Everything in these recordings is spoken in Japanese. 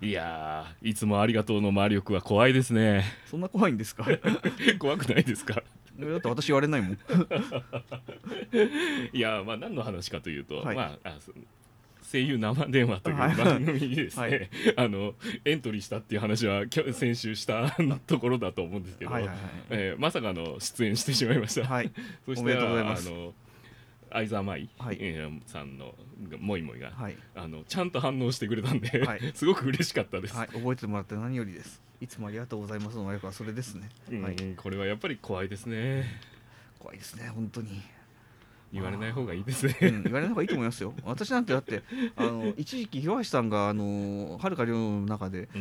いやー、いつもありがとうの魔力は怖いですね。 そんな怖いんですか？ 怖くないですか？ だって私言われないもん。 いやー、まあ何の話かというと、 はいまあ声優生電話というはい番組にですね、 はいエントリーしたっていう話は先週したところだと思うんですけど、 はいはいまさかの出演してしまいました。 はい。 そしておめでとうございます相沢舞、 はいさんのもいもいが、 はいちゃんと反応してくれたんで、 はいすごく嬉しかったです。 はい、覚えてもらって何よりです。いつもありがとうございますの魔力はそれですね。はい、 これはやっぱり怖いですね。 怖いですね本当に。 言われない方がいいですね。 言われない方がいいと思いますよ。私なんてだって一時期広橋さんがはるか寮の中で、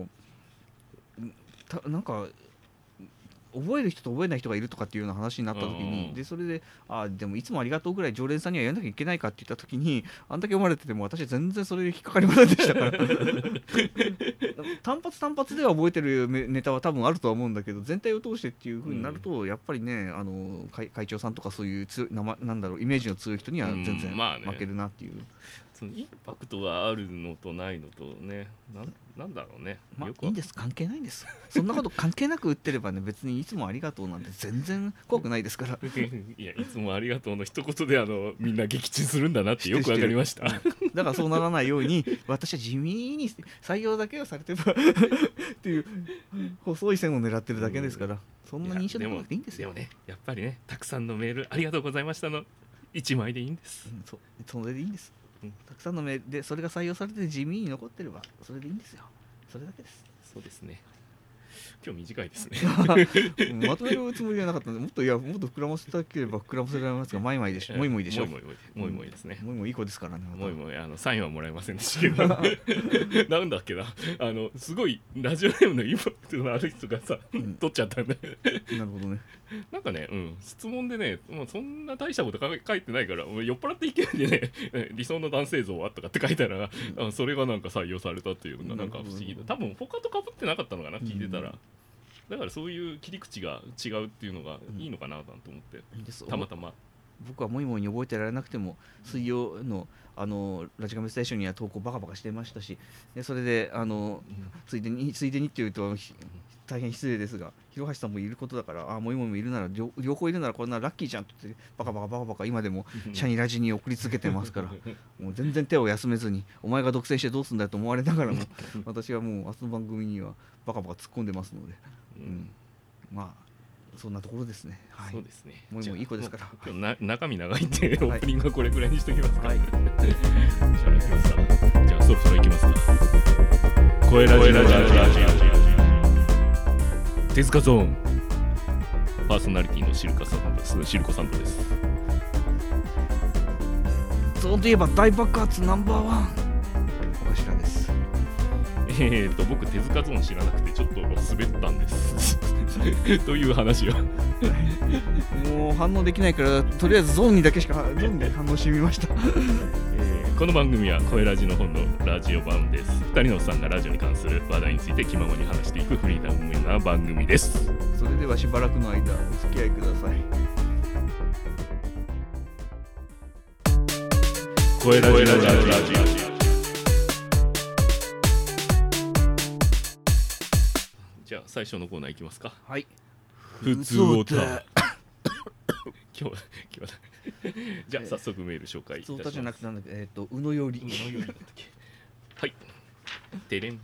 なんか覚える人と覚えない人がいるとかっていうような話になった時に、でそれででもいつもありがとうぐらい常連さんにはやんなきゃいけないかって言った時に、あんだけ読まれてても私は全然それに引っかかりませんでしたから単発では覚えてるネタは多分あるとは思うんだけど、全体を通してっていう風になると、やっぱりね会長さんとかそういうなんだろうイメージの強い人には全然負けるなっていう。 そのインパクトがあるのとないのとね、なんだろうね、 よくいいんです、関係ないんです。そんなこと関係なく売ってればね、別にいつもありがとうなんて全然怖くないですからいや、いつもありがとうの一言でみんな撃沈するんだなってよくわかりました。 だからそうならないように私は地味に採用だけはされてばっていう細い線を狙ってるだけですから、そんな認証でもなくていいんですよ。 でもね、やっぱりね、たくさんのメールありがとうございましたの1枚でいいんです。 それでいいんです。たくさんのメールでそれが採用されて地味に残ってればそれでいいんですよ。それだけです。 そうですね。今日短いですねまとめるつもりはなかったので、もっと膨らませたければ膨らませられますが、マイマイでしょ、もいもいでしょ、 もいもいですね。 もいもいい子ですからね。 もいもいサインはもらえませんでしたけどなんだっけな、すごいラジオネームのインパクトのある人がさ、取っちゃったんでなるほどね。 なんかね、質問でね、もうそんな大したこと書いてないから、もう酔っ払っていけないでね理想の男性像はとかって書いたら、それがなんか採用されたっていうのがなんか不思議だ。多分他と被ってなかったのかな、聞いてたら。だからそういう切り口が違うっていうのがいいのかなと思って、たまたま僕はもいもいに覚えてられなくても水曜のラジカメステーションには投稿バカバカしてましたし、でそれでついでにっていうと大変失礼ですが、広橋さんもいることだから、もいもいもいるなら両方いるならこんなラッキーじゃんってバカバカ今でもシャニラジに送り続けてますからもう全然手を休めずに、お前が独占してどうすんだよと思われながらも私はもう明日の番組にはバカバカ突っ込んでますので、まあそんなところですね。はい、 そうですね。 もういい子ですから。 今日中身長いんで、オープニングはこれぐらいにしておきますか。はい、じゃあそろそろ行きますか。声ラジ手塚ゾーンパーソナリティのシルコさんとです。 ゾーンといえば大爆発ナンバーワン小頭です。 僕手塚ゾーン知らなくてちょっと滑ったんですという話をもう反応できないからとりあえずゾーンにだけしかゾーンで反応してみましたこの番組は声ラジの本のラジオ版です。2人のおっさんがラジオに関する話題について気ままに話していくフリーダムな番組です。 それではしばらくの間お付き合いください。 声ラジじゃあ最初のコーナーいきますか。 はい。 ふつおた今日じゃあ早速メール紹介いたします。 ふつおたじゃなくてなんだっけ、うのよりはいてれん。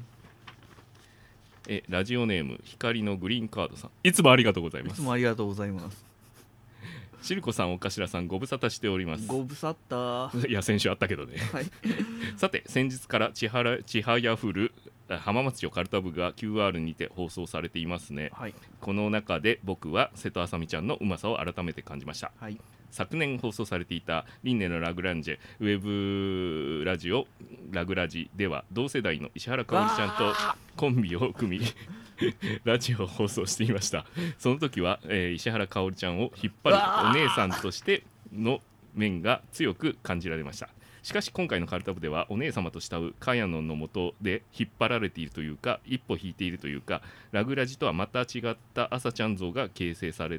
ラジオネーム光のグリーンカードさん、いつもありがとうございます。 いつもありがとうございます。 しるこさん、おかしらさん、ご無沙汰しております。 ご無沙汰。 いや先週あったけどね、はい、さて先日からちはやふる浜松町カルタ部が QR にて放送されていますね、はい、この中で僕は瀬戸あさみちゃんのうまさを改めて感じました、はい、昨年放送されていたリンネのラグランジェウェブラジオラグラジでは同世代の石原かおりちゃんとコンビを組みラジオを放送していました。その時は、石原かおりちゃんを引っ張るお姉さんとしての面が強く感じられました。しかし今回のカルタ部ではお姉様と慕うカヤノンの下で引っ張られているというか、一歩引いているというか、ラグラジとはまた違った朝ちゃん像が形成されて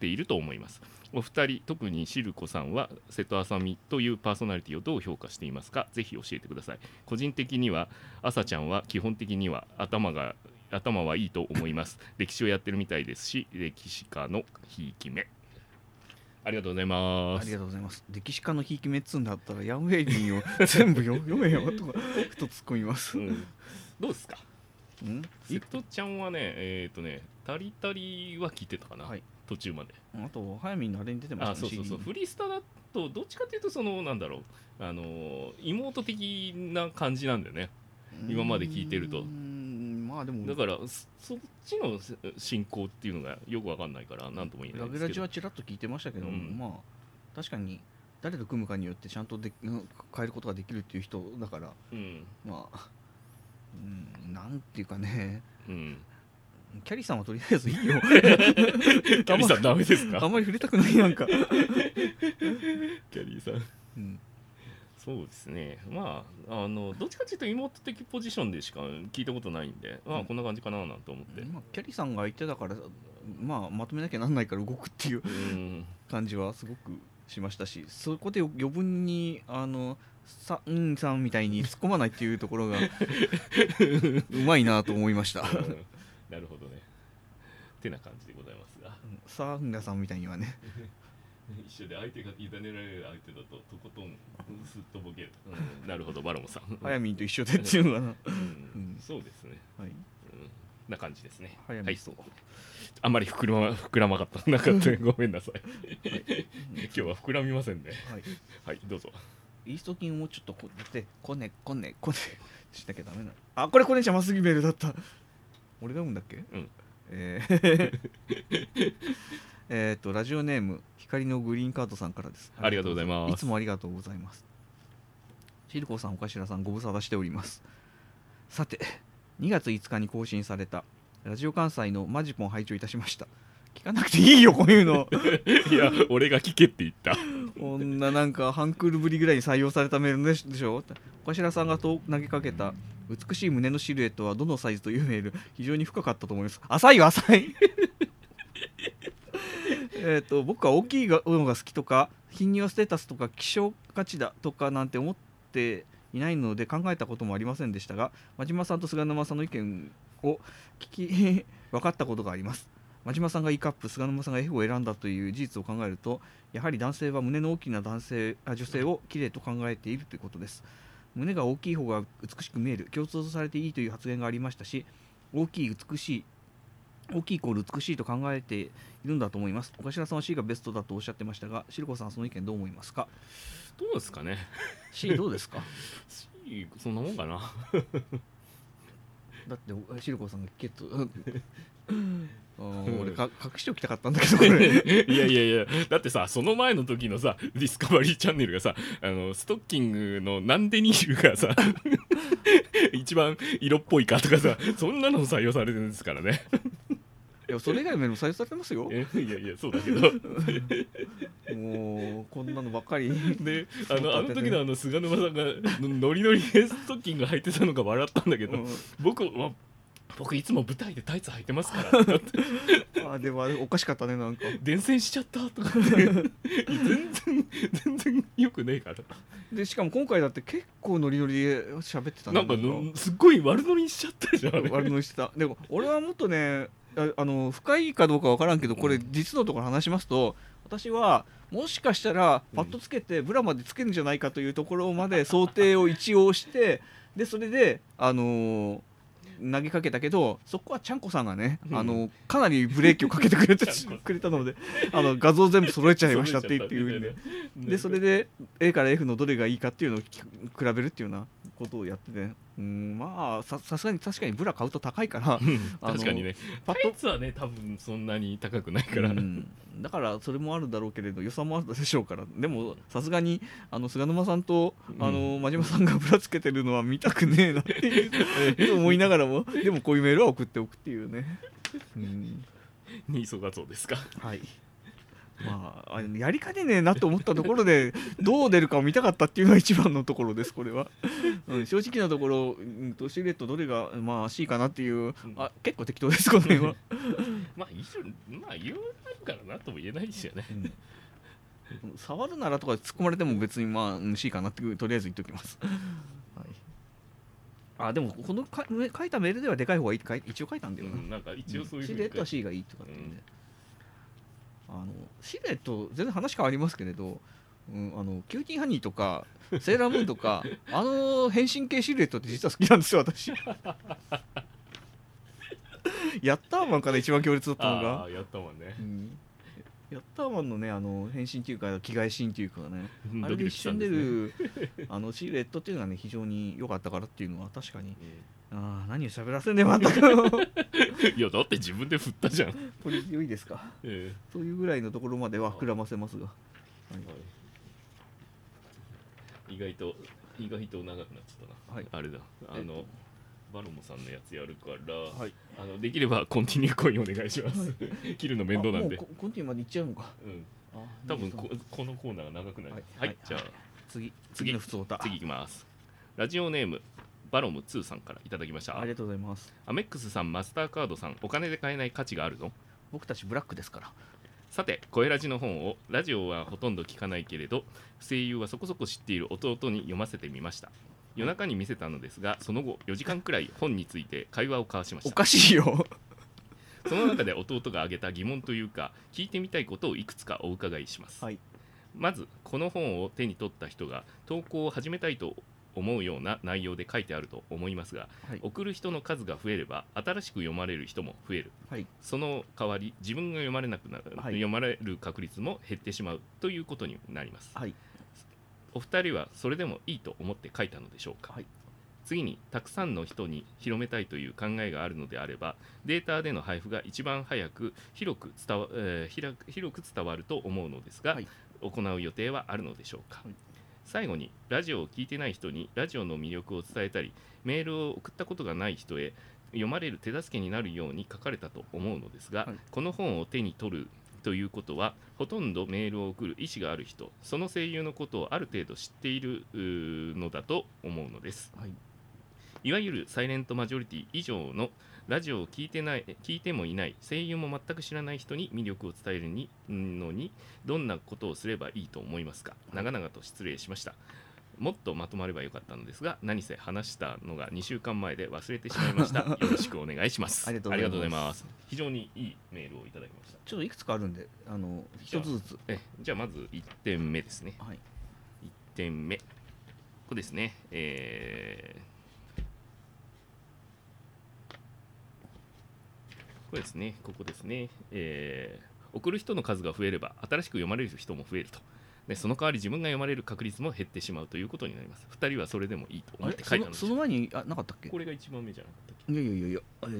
っていると思います。お二人、特にシルコさんは瀬戸麻美というパーソナリティをどう評価していますか？ぜひ教えてください。個人的には朝ちゃんは基本的には頭はいいと思います。歴史をやってるみたいですし、歴史家のひいき目。ありがとうございます。 ありがとうございます。歴史家のひいき目っつんだったらヤンウェイリンを全部読めよとかふと突っ込みます、 どうですか？瀬戸ちゃんはねタリタリは聞いてたかな、途中まで。 あと早見のあれに出てましたね。 そうフリスタだとどっちかというとそのなんだろう妹的な感じなんだよね、今まで聞いてると。まあでもだからそっちの進行っていうのがよくわかんないから何とも言えないんですけど、 ラグラジはちらっと聞いてましたけど、まあ確かに誰と組むかによってちゃんと変えることができるっていう人だから、まあなんていうかね、キャリーさんはとりあえずいいよ。キャリーさんダメですか？ あんまり触れたくないなんか。キャリーさん。そうですね。まあどっちかというと妹的ポジションでしか聞いたことないんで、まあこんな感じかななんて思って。 キャリーさんが相手だから、まとめなきゃなんないから動くっていう感じはすごくしましたし、そこで余分にさんみたいに突っ込まないっていうところがうまいなと思いました。 なるほどね。てな感じでございますが、 さんさんみたいにはね一緒で相手が委ねられる相手だととことんすっとぼける、なるほど。バロモさん早見と一緒でっていうのかな、 そうですね、な感じですね。 早見そう、 あんまり膨らまかったなかったごめんなさい。今日は膨らみませんね。はい、どうぞ。 イースト菌をもうちょっとこねしなきゃダメな。あ、これコネちゃんまスギメルだった。俺が読むんだっけ？ラジオネーム光のグリーンカードさんからです。 ありがとうございます。 いつもありがとうございます。シルコさん、おかしらさん、ご無沙汰しております。さて、2月5日に更新されたラジオ関西のマジポン拝聴いたしました。聞かなくていいよこういうの。 いや俺が聞けって言った。 こんななんかハンクールぶりぐらいに採用されたメールでしょ。おかしらさんが投げかけた美しい胸のシルエットはどのサイズというメール、非常に深かったと思います。浅いよ浅い。僕は大きいのが好きとか貧乳ステータスとか希少価値だとかなんて思っていないので考えたこともありませんでしたが、真島さんと菅沼さんの意見を聞き分かったことがあります。真島さんが E カップ、菅沼さんが F を選んだという事実を考えると、やはり男性は胸の大きな女性を綺麗と考えているということです。胸が大きい方が美しく見える、共通されていいという発言がありましたし、大きいイコール美しいと考えているんだと思います。岡島さんは C がベストだとおっしゃってましたが、シルコさんはその意見どう思いますか？ どうですかね。 C どうですか？ C そんなもんかな。 だってシルコさんが聞けと俺隠しておきたかったんだけどこれ。 いやだってさ、その前の時のさディスカバリーチャンネルがさストッキングのなんでニールがさ一番色っぽいかとかさ、そんなの採用されてるんですからね。 いやそれ以外の面も採用されてますよ。 いやそうだけどもうこんなのばっかりであの時の菅沼さんがノリノリでストッキング履いてたのが笑ったんだけど、僕いつも舞台でタイツ履いてますからでもおかしかったね、なんか伝染しちゃったとか全然よくねえから。 でしかも今回だって結構ノリノリで喋ってたなんかすっごい悪ノリにしちゃったじゃん。 悪ノリしてた。でも俺はもっとね深いかどうかわからんけど、これ実のところ話しますと、私はもしかしたらパッとつけてブラまでつけるんじゃないかというところまで想定を一応してでそれで投げかけたけど、そこはちゃんこさんがね、かなりブレーキをかけてくれたので画像全部揃えちゃいましたっていう意味で、それで A から F のどれがいいかっていうのを比べるっていうようなことをやってて、まあさすがに確かにブラ買うと高いから確かにね、タイツはね多分そんなに高くないから、 だからそれもあるだろうけれど予算もあるでしょうから、でもさすがに菅沼さんと真島さんがブラつけてるのは見たくねえなっていう思いながらも、でもこういうメールは送っておくっていうね。 ニーソ画像ですか。 はい。 まあ、やりかねねえなと思ったところでどう出るかを見たかったっていうのが一番のところです、これは。正直なところ、シルエットどれがまあ C かなっていう、結構適当です、この辺は。 まあ言わないからなとも言えないですよね。 触るならとか突っ込まれても別にまあ C かなってとりあえず言っておきます。はい、でもこの書いたメールではでかい方がいいって一応書いたんだよな。 なんか一応そういうシルエットは C がいいとかって言うんで、シルエット全然話変わりますけれど、キューティーハニーとかセーラームーンとか変身系シルエットって実は好きなんですよ、私。ヤッターマンかな、一番強烈だったのが。 ヤッターマンね、 ヤッターマンのね、変身っていうか着替えシーンっていうかね、あれで一瞬出るシルエットっていうのがね非常に良かったからっていうのは確かに、何を喋らせんねんまったく。 いやだって自分で振ったじゃん。 これ良いですか、というぐらいのところまでは膨らませますが、 意外と長くなっちゃったな。あれだ、バロモさんのやつやるから、できればコンティニューコインお願いします。切るの面倒なんで。 もうコンティニューまでいっちゃうのか。 多分このコーナーが長くなる。はい、じゃあ次の普通歌、 次いきます。ラジオネームバロム2さんからいただきました。 ありがとうございます。 アメックスさん、マスターカードさん、お金で買えない価値があるの？ 僕たちブラックですから。 さて、声ラジの本をラジオはほとんど聞かないけれど声優はそこそこ知っている弟に読ませてみました。夜中に見せたのですが、その後4時間くらい本について会話を交わしました。 おかしいよ。 その中で弟が挙げた疑問というか聞いてみたいことをいくつかお伺いします。まず、この本を手に取った人が投稿を始めたいと思うような内容で書いてあると思いますが、送る人の数が増えれば新しく読まれる人も増える、その代わり自分が読まれなくなる、読まれる確率も減ってしまうということになります。お二人はそれでもいいと思って書いたのでしょうか。次に、たくさんの人に広めたいという考えがあるのであればデータでの配布が一番早く広く伝わると思うのですが、行う予定はあるのでしょうか。最後に、ラジオを聞いてない人にラジオの魅力を伝えたりメールを送ったことがない人へ読まれる手助けになるように書かれたと思うのですが、この本を手に取るということはほとんどメールを送る意思がある人、その声優のことをある程度知っているのだと思うのです。いわゆるサイレントマジョリティ以上のラジオを聞いてもいない声優も全く知らない人に魅力を伝えるのにどんなことをすればいいと思いますか。長々と失礼しました。もっとまとまればよかったのですが、何せ話したのが2週間前で忘れてしまいました。よろしくお願いします。ありがとうございます。非常にいいメールをいただきました。 ちょっといくつかあるんで一つずつ。 じゃあまず1点目ですね。1点目ここですね。これですね、ここですね。送る人の数が増えれば新しく読まれる人も増えると。でその代わり自分が読まれる確率も減ってしまうということになります。2人はそれでもいいと思って書いたのでその前になかったっけ。 これが1番目じゃなかったっけ。 いや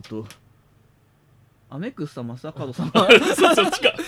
アメックスさん、マスターカードさんそっちか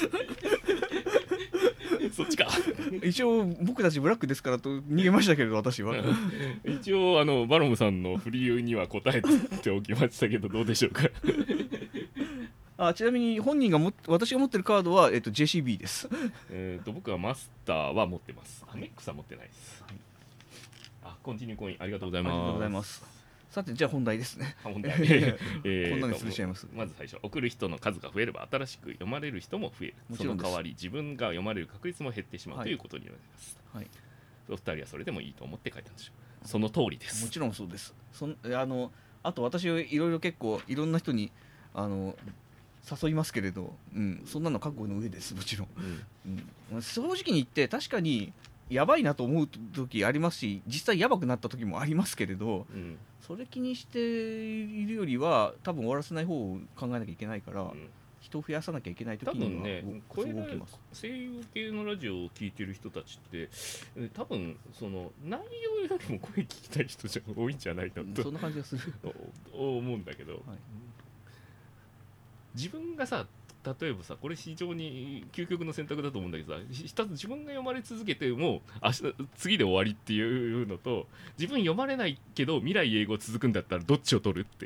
そっちか。 一応僕たちブラックですからと逃げましたけれど、私は一応バロムさんの振りには答えておきましたけどどうでしょうか。 ちなみに本人が私が持ってるカードは、JCB です。 僕はマスターは持ってます。アメックスは持ってないです。コンティニューコインありがとうございます。ありがとうございます。 さて、じゃあ本題ですね。 本題。 こんなにすれちゃいます。 まず最初、送る人の数が増えれば新しく読まれる人も増える。その代わり自分が読まれる確率も減ってしまうということになります。お二人はそれでもいいと思って書いたんでしょう。その通りです。 もちろんそうです。あと私はいろいろ結構いろんな人に誘いますけれど、そんなの覚悟の上です。もちろん、正直に言って確かにやばいなと思う時ありますし、実際やばくなった時もありますけれど、それ気にしているよりは多分終わらせない方を考えなきゃいけないから、人を増やさなきゃいけない時にはそう動きます。 声優系のラジオを聞いてる人たちって多分その内容よりも声聞きたい人じゃ多いんじゃないかとそんな感じがする思うんだけど、自分がさ、例えばさ、これ非常に究極の選択だと思うんだけどさ、自分が読まれ続けても次で終わりっていうのと、自分読まれないけど未来英語続くんだったらどっちを取るって、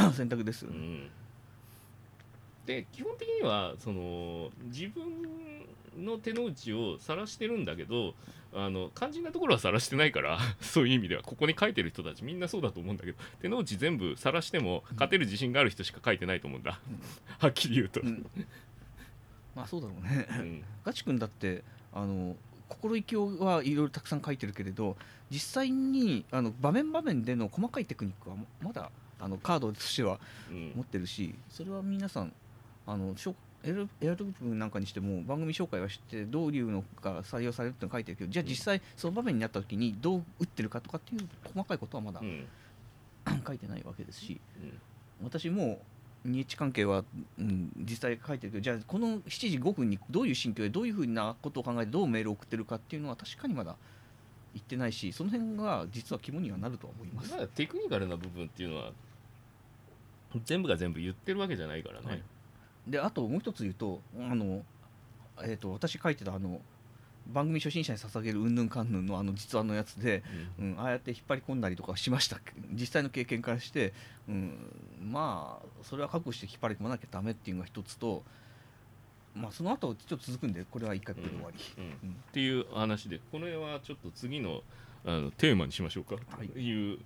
それ本当に究極の選択ですよね。 で基本的にはその自分の手の内を晒してるんだけど、肝心なところは晒してないからそういう意味ではここに書いてる人たちみんなそうだと思うんだけど、手の内全部晒しても勝てる自信がある人しか書いてないと思うんだ、はっきり言うと、 まあそうだろうね、ガチ君だって心意気はいろいろたくさん書いてるけれど、実際に場面場面での細かいテクニックはまだカードとしては持ってるし、それは皆さんエアドロップなんかにしても番組紹介はしてどういうのが採用されるっての書いてるけど、じゃあ実際その場面になった時にどう打ってるかとかっていう細かいことはまだ、書いてないわけですし、私も2H 関係は、実際書いてるけど、じゃあこの7時5分にどういう心境でどういうふうなことを考えてどうメールを送ってるかっていうのは確かにまだ言ってないし、その辺が実は肝にはなるとは思います。 まだテクニカルな部分っていうのは全部が全部言ってるわけじゃないからね、 であともう一つ言うと私書いてた番組初心者に捧げるうんぬんかんぬんの実話のやつで、ああやって引っ張り込んだりとかしました。実際の経験からして、まあそれは覚悟して引っ張り込まなきゃダメっていうのが一つと、まあその後ちょっと続くんでこれは一回これで終わり、 っていう話で、これはちょっと次のテーマにしましょうかという、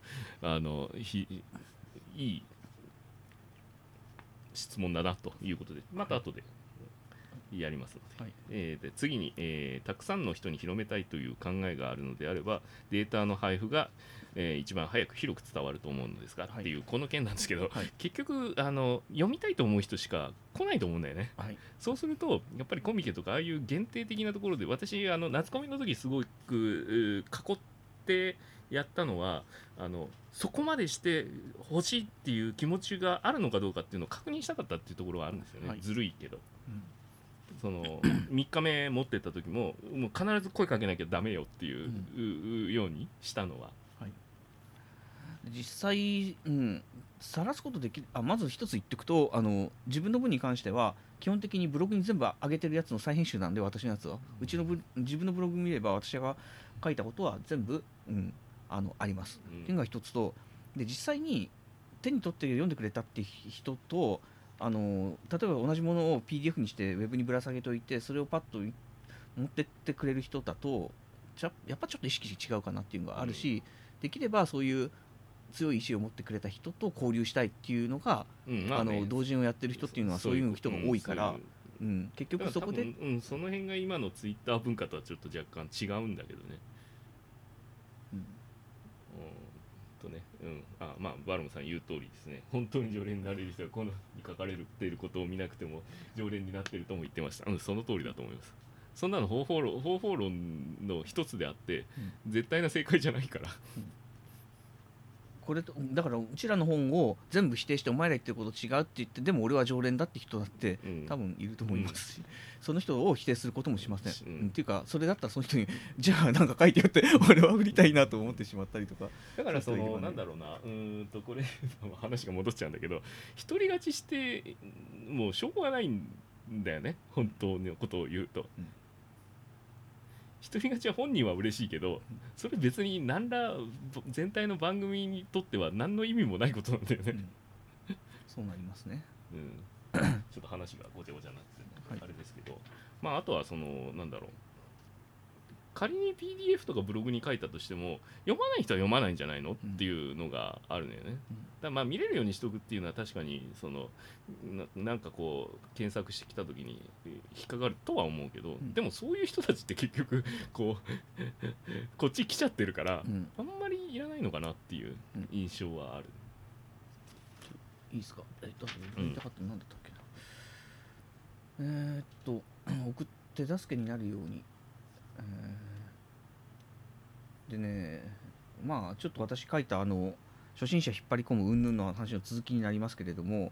いい質問だなということで、また後でやりますので、で次に、たくさんの人に広めたいという考えがあるのであればデータの配布が、一番早く広く伝わると思うのですが、っていうこの件なんですけど、結局読みたいと思う人しか来ないと思うんだよね、そうするとやっぱりコミケとかああいう限定的なところで、私夏コミの時すごく囲ってやったのはそこまでして欲しいっていう気持ちがあるのかどうかっていうのを確認したかったっていうところはあるんですよね、ずるいけど、その3日目持ってった時もう必ず声かけなきゃダメよっていうようにしたのは、 実際、晒すことできる。まず一つ言っておくと自分の分に関しては基本的にブログに全部上げてるやつの再編集なんで、私のやつは自分のブログ見れば私が書いたことは全部、あります、っていうのが一つと、で実際に手に取って読んでくれたって人と例えば同じものを PDF にしてウェブにぶら下げておいてそれをパッと持ってってくれる人だとやっぱちょっと意識違うかなっていうのがあるし、できればそういう強い意志を持ってくれた人と交流したいっていうのが、同人をやってる人っていうのはそういう人が多いから、結局そこで、 その辺が今のツイッター文化とはちょっと若干違うんだけどね。まあバルムさん言う通りですね。本当に常連になれる人はこのに書かれていることを見なくても常連になっているとも言ってました。その通りだと思います。そんなの方法論の一つであって、絶対な正解じゃないから。 これだからうちらの本を全部否定してお前ら言ってること違うって言って、でも俺は常連だって人だって多分いると思いますし、その人を否定することもしません、っていうかそれだったらその人にじゃあなんか書いてよって俺は売りたいなと思ってしまったりとか。 だからなんだろうな、これ話が戻っちゃうんだけど、独り勝ちしてもうしょうがないんだよね、本当のことを言うと。独り勝ちは本人は嬉しいけど、それ別に何ら全体の番組にとっては何の意味もないことなんだよね、 そうなりますね、 ちょっと話がごちゃごちゃになってあれですけど、あとはなんだろう、仮に PDF とかブログに書いたとしても読まない人は読まないんじゃないのっていうのがあるのよね。だから見れるようにしとくっていうのは確かになんかこう検索してきた時に引っかかるとは思うけど、でもそういう人たちって結局こっち来ちゃってるから、あんまりいらないのかなっていう印象はある。 いいですか。言いたかったのなんだったっけな。送って手助けになるように。でね、まあちょっと私書いた初心者引っ張り込む云々の話の続きになりますけれども、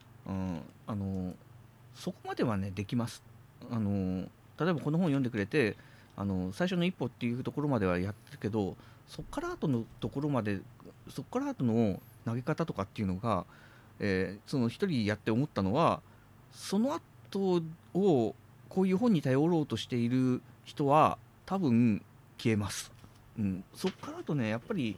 そこまではねできます。例えばこの本読んでくれて最初の一歩っていうところまではやってるけど、そこから後のところまで、そこから後の投げ方とかっていうのが、その一人やって思ったのは、その後をこういう本に頼ろうとしている人は多分消えます。そこからとね、やっぱり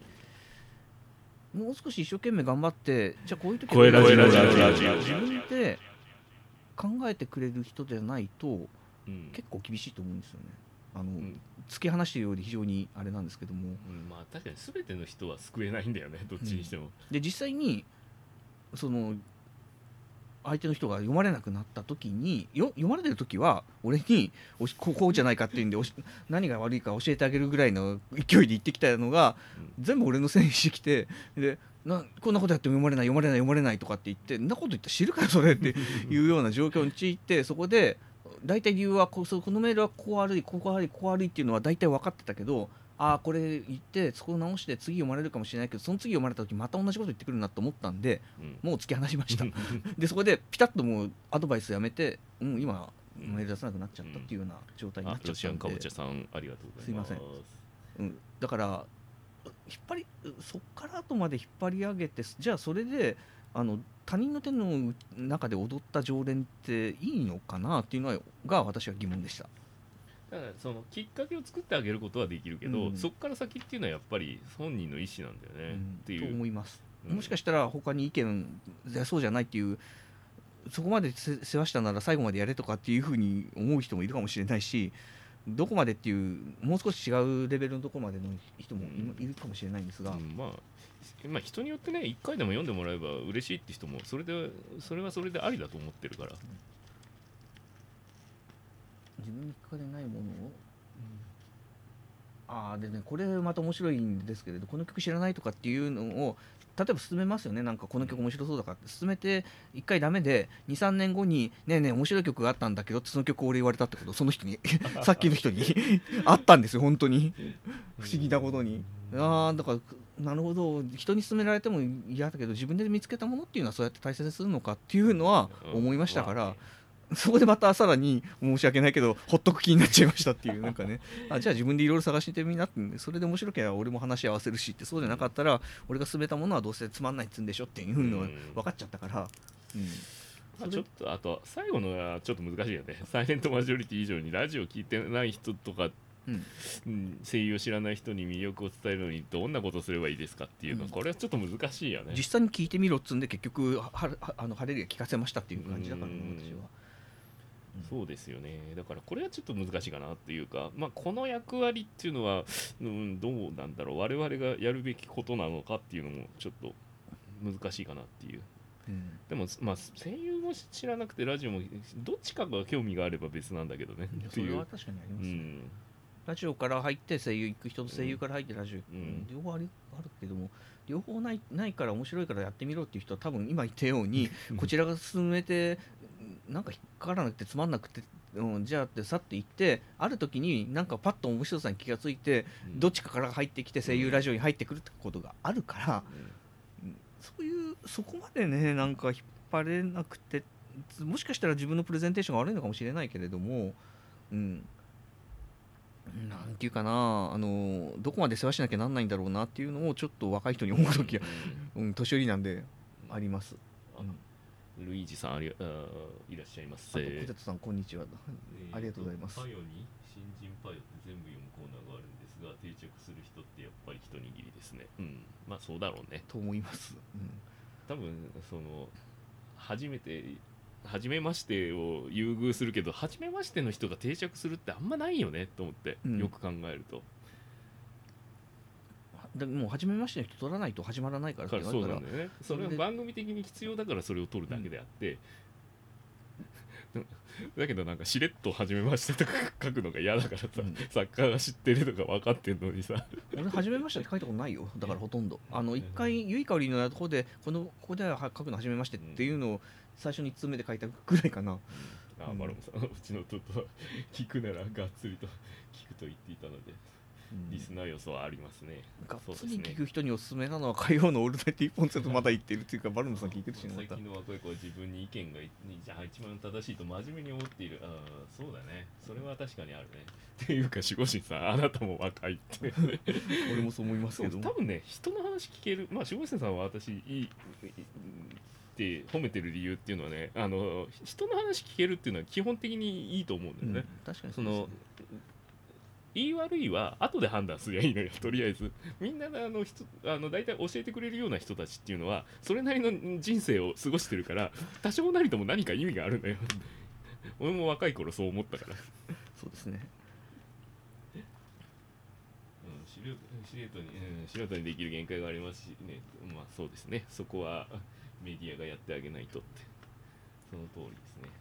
もう少し一生懸命頑張って、じゃあこういう時は自分で考えてくれる人でないと、結構厳しいと思うんですよね。突き放しているようで非常にあれなんですけども、 まあ確かに全ての人は救えないんだよね、どっちにしても。 で実際にその相手の人が読まれなくなった時に読まれてる時は俺にこうじゃないかっていうんで何が悪いか教えてあげるぐらいの勢いで言ってきたのが、全部俺のせいにしてきて、でこんなことやっても読まれないとかって言って、んなこと言ったら知るかよそれっていうような状況に陥って、そこで大体理由はこのメールはこう悪いここ悪いこう悪いっていうのは大体分かってたけど、これ言ってそこを直して次読まれるかもしれないけど、その次読まれた時また同じこと言ってくるなと思ったんで、もう突き放しましたでそこでピタッともうアドバイスやめて、今メール出さなくなっちゃったっていうような状態になっちゃったんで、 ロシアンかぼちゃさんありがとうございます。 すいません、だからそっから後まで引っ張り上げて、じゃあそれで他人の手の中で踊った常連っていいのかなっていうのが私は疑問でした。 だからそのきっかけを作ってあげることはできるけど、そこから先っていうのはやっぱり本人の意思なんだよね、っていうと思います。もしかしたら他に意見そうじゃないっていう、そこまで世話したなら最後までやれとかっていうふうに思う人もいるかもしれないし、どこまでっていうもう少し違うレベルのところまでの人もいるかもしれないんですが、 まあ人によってね、1回でも読んでもらえば嬉しいって人もそれはそれでありだと思ってるから、 自分に聞かれないものを、でね、これまた面白いんですけれど、この曲知らないとかっていうのを例えば進めますよね。なんかこの曲面白そうだからって進めて1回ダメで 2,3 年後にねえねえ面白い曲があったんだけどって、その曲俺言われたってこと、その人にさっきの人にあったんですよ、本当に不思議なことに。だからなるほど、人に勧められても嫌だけど自分で見つけたものっていうのはそうやって大切にするのかっていうのは思いましたから、そこでまたさらに申し訳ないけどほっとく気になっちゃいましたっていう、なんかねじゃあ自分でいろいろ探してみなって、それで面白ければ俺も話し合わせるしって、そうじゃなかったら俺が進めたものはどうせつまんないっつんでしょっていうのは分かっちゃったから、 ちょっとあと最後のはちょっと難しいよね。サイレントマジョリティ以上にラジオ聞いてない人とか、声優を知らない人に魅力を伝えるのにどんなことをすればいいですかっていうのは、これはちょっと難しいよね。 実際に聞いてみろっつんで結局ハレルヤ聞かせましたっていう感じだからね、私は。 そうですよね。だからこれはちょっと難しいかなっていうか、この役割っていうのは、どうなんだろう、我々がやるべきことなのかっていうのもちょっと難しいかなっていう。でも声優も知らなくてラジオもどっちかが興味があれば別なんだけどねっていう。 それは確かにありますね。ラジオから入って声優行く人と声優から入ってラジオ行く、両方あるけども、両方ないから面白いからやってみろっていう人は多分今言ったようにこちらが進めてなんか引っかからなくてつまんなくて、じゃあってさって言って、ある時になんかパッと面白さに気がついて、どっちかから入ってきて声優ラジオに入ってくるってことがあるから、そこまでねなんか引っ張れなくて、もしかしたら自分のプレゼンテーションが悪いのかもしれないけれども、なんていうかな、どこまで世話しなきゃなんないんだろうなっていうのをちょっと若い人に思う時は、年寄りなんであります。 ルイージさんいらっしゃいます。 ポテトさんこんにちは、ありがとうございます。 パヨに新人パヨって全部読むコーナーがあるんですが、定着する人ってやっぱり一握りですね。そうだろうねと思います。 多分初めましてを優遇するけど、初めましての人が定着するってあんまないよねと思って、よく考えると。 もう初めましての人取らないと始まらないからって言われたら、 そうなんだよね。それは番組的に必要だからそれを取るだけであって、だけどなんかしれっと初めましてとか書くのが嫌だからさ、作家が知ってるとか分かってんのにさ俺初めましてって書いたことないよ。だからほとんど一回ゆいかりのとこでここでは書くの初めましてっていうのを最初に1通目で書いたぐらいかな。 マロムさん、うちの弟は聞くならがっつりと聞くと言っていたので、リスナー予想はありますね。 がっつり聞く人におすすめなのは火曜のオールナイト一本セットまだ言ってるっていうか、バルムさん聞いてるし、 最近の若い子は自分に意見がじゃあ一番正しいと真面目に思っている。そうだね、それは確かにあるね。っていうか守護神さん、あなたも若いって俺もそう思いますけど、 多分ね、人の話聞ける。守護神さんは私いいって褒めてる理由っていうのはね、人の話聞けるっていうのは基本的にいいと思うんだよね。 確かにそうですね。 言い悪いは後で判断すりゃいいのよ。とりあえずみんな大体教えてくれるような人たちっていうのはそれなりの人生を過ごしてるから多少なりとも何か意味があるのよ。俺も若い頃そう思ったから。 そうですね。 素人にできる限界がありますしね。まあそうですね。そこはメディアがやってあげないとって、その通りですね。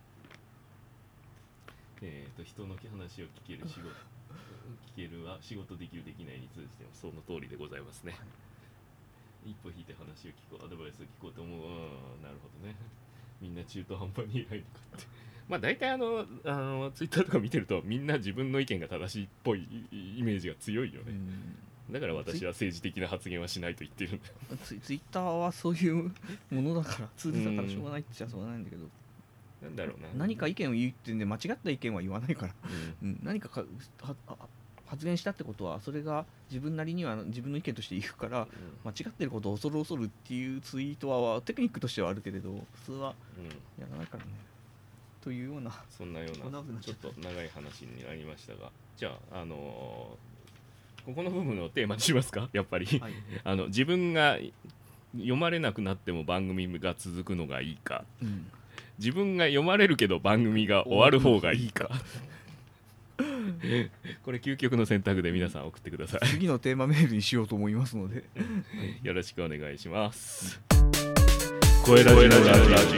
人の話を聞けるは仕事できるできないに通じてもその通りでございますね。一歩引いて話を聞こう、アドバイスを聞こうと思う。なるほどね。みんな中途半端に偉いのかって。まあ大体ツイッターとか見てるとみんな自分の意見が正しいっぽいイメージが強いよね。だから私は政治的な発言はしないと言ってるんだよ。 ツイッターはそういうものだから、ツールだからしょうがないっちゃしょうがないんだけど、 なんだろうな、 何か意見を言ってんで間違った意見は言わないから、何か発言したってことはそれが自分なりには自分の意見として言うから、間違ってることを恐るっていうツイートはテクニックとしてはあるけれど普通はやらないからね、というような、 そんなようなちょっと長い話になりましたが、じゃあここの部分をテーマにしますか。やっぱり、はい、自分が読まれなくなっても番組が続くのがいいか、自分が読まれるけど番組が終わる方がいいかこれ究極の選択で皆さん送ってください。 次のテーマメールにしようと思いますのでよろしくお願いします。声ラジのラジ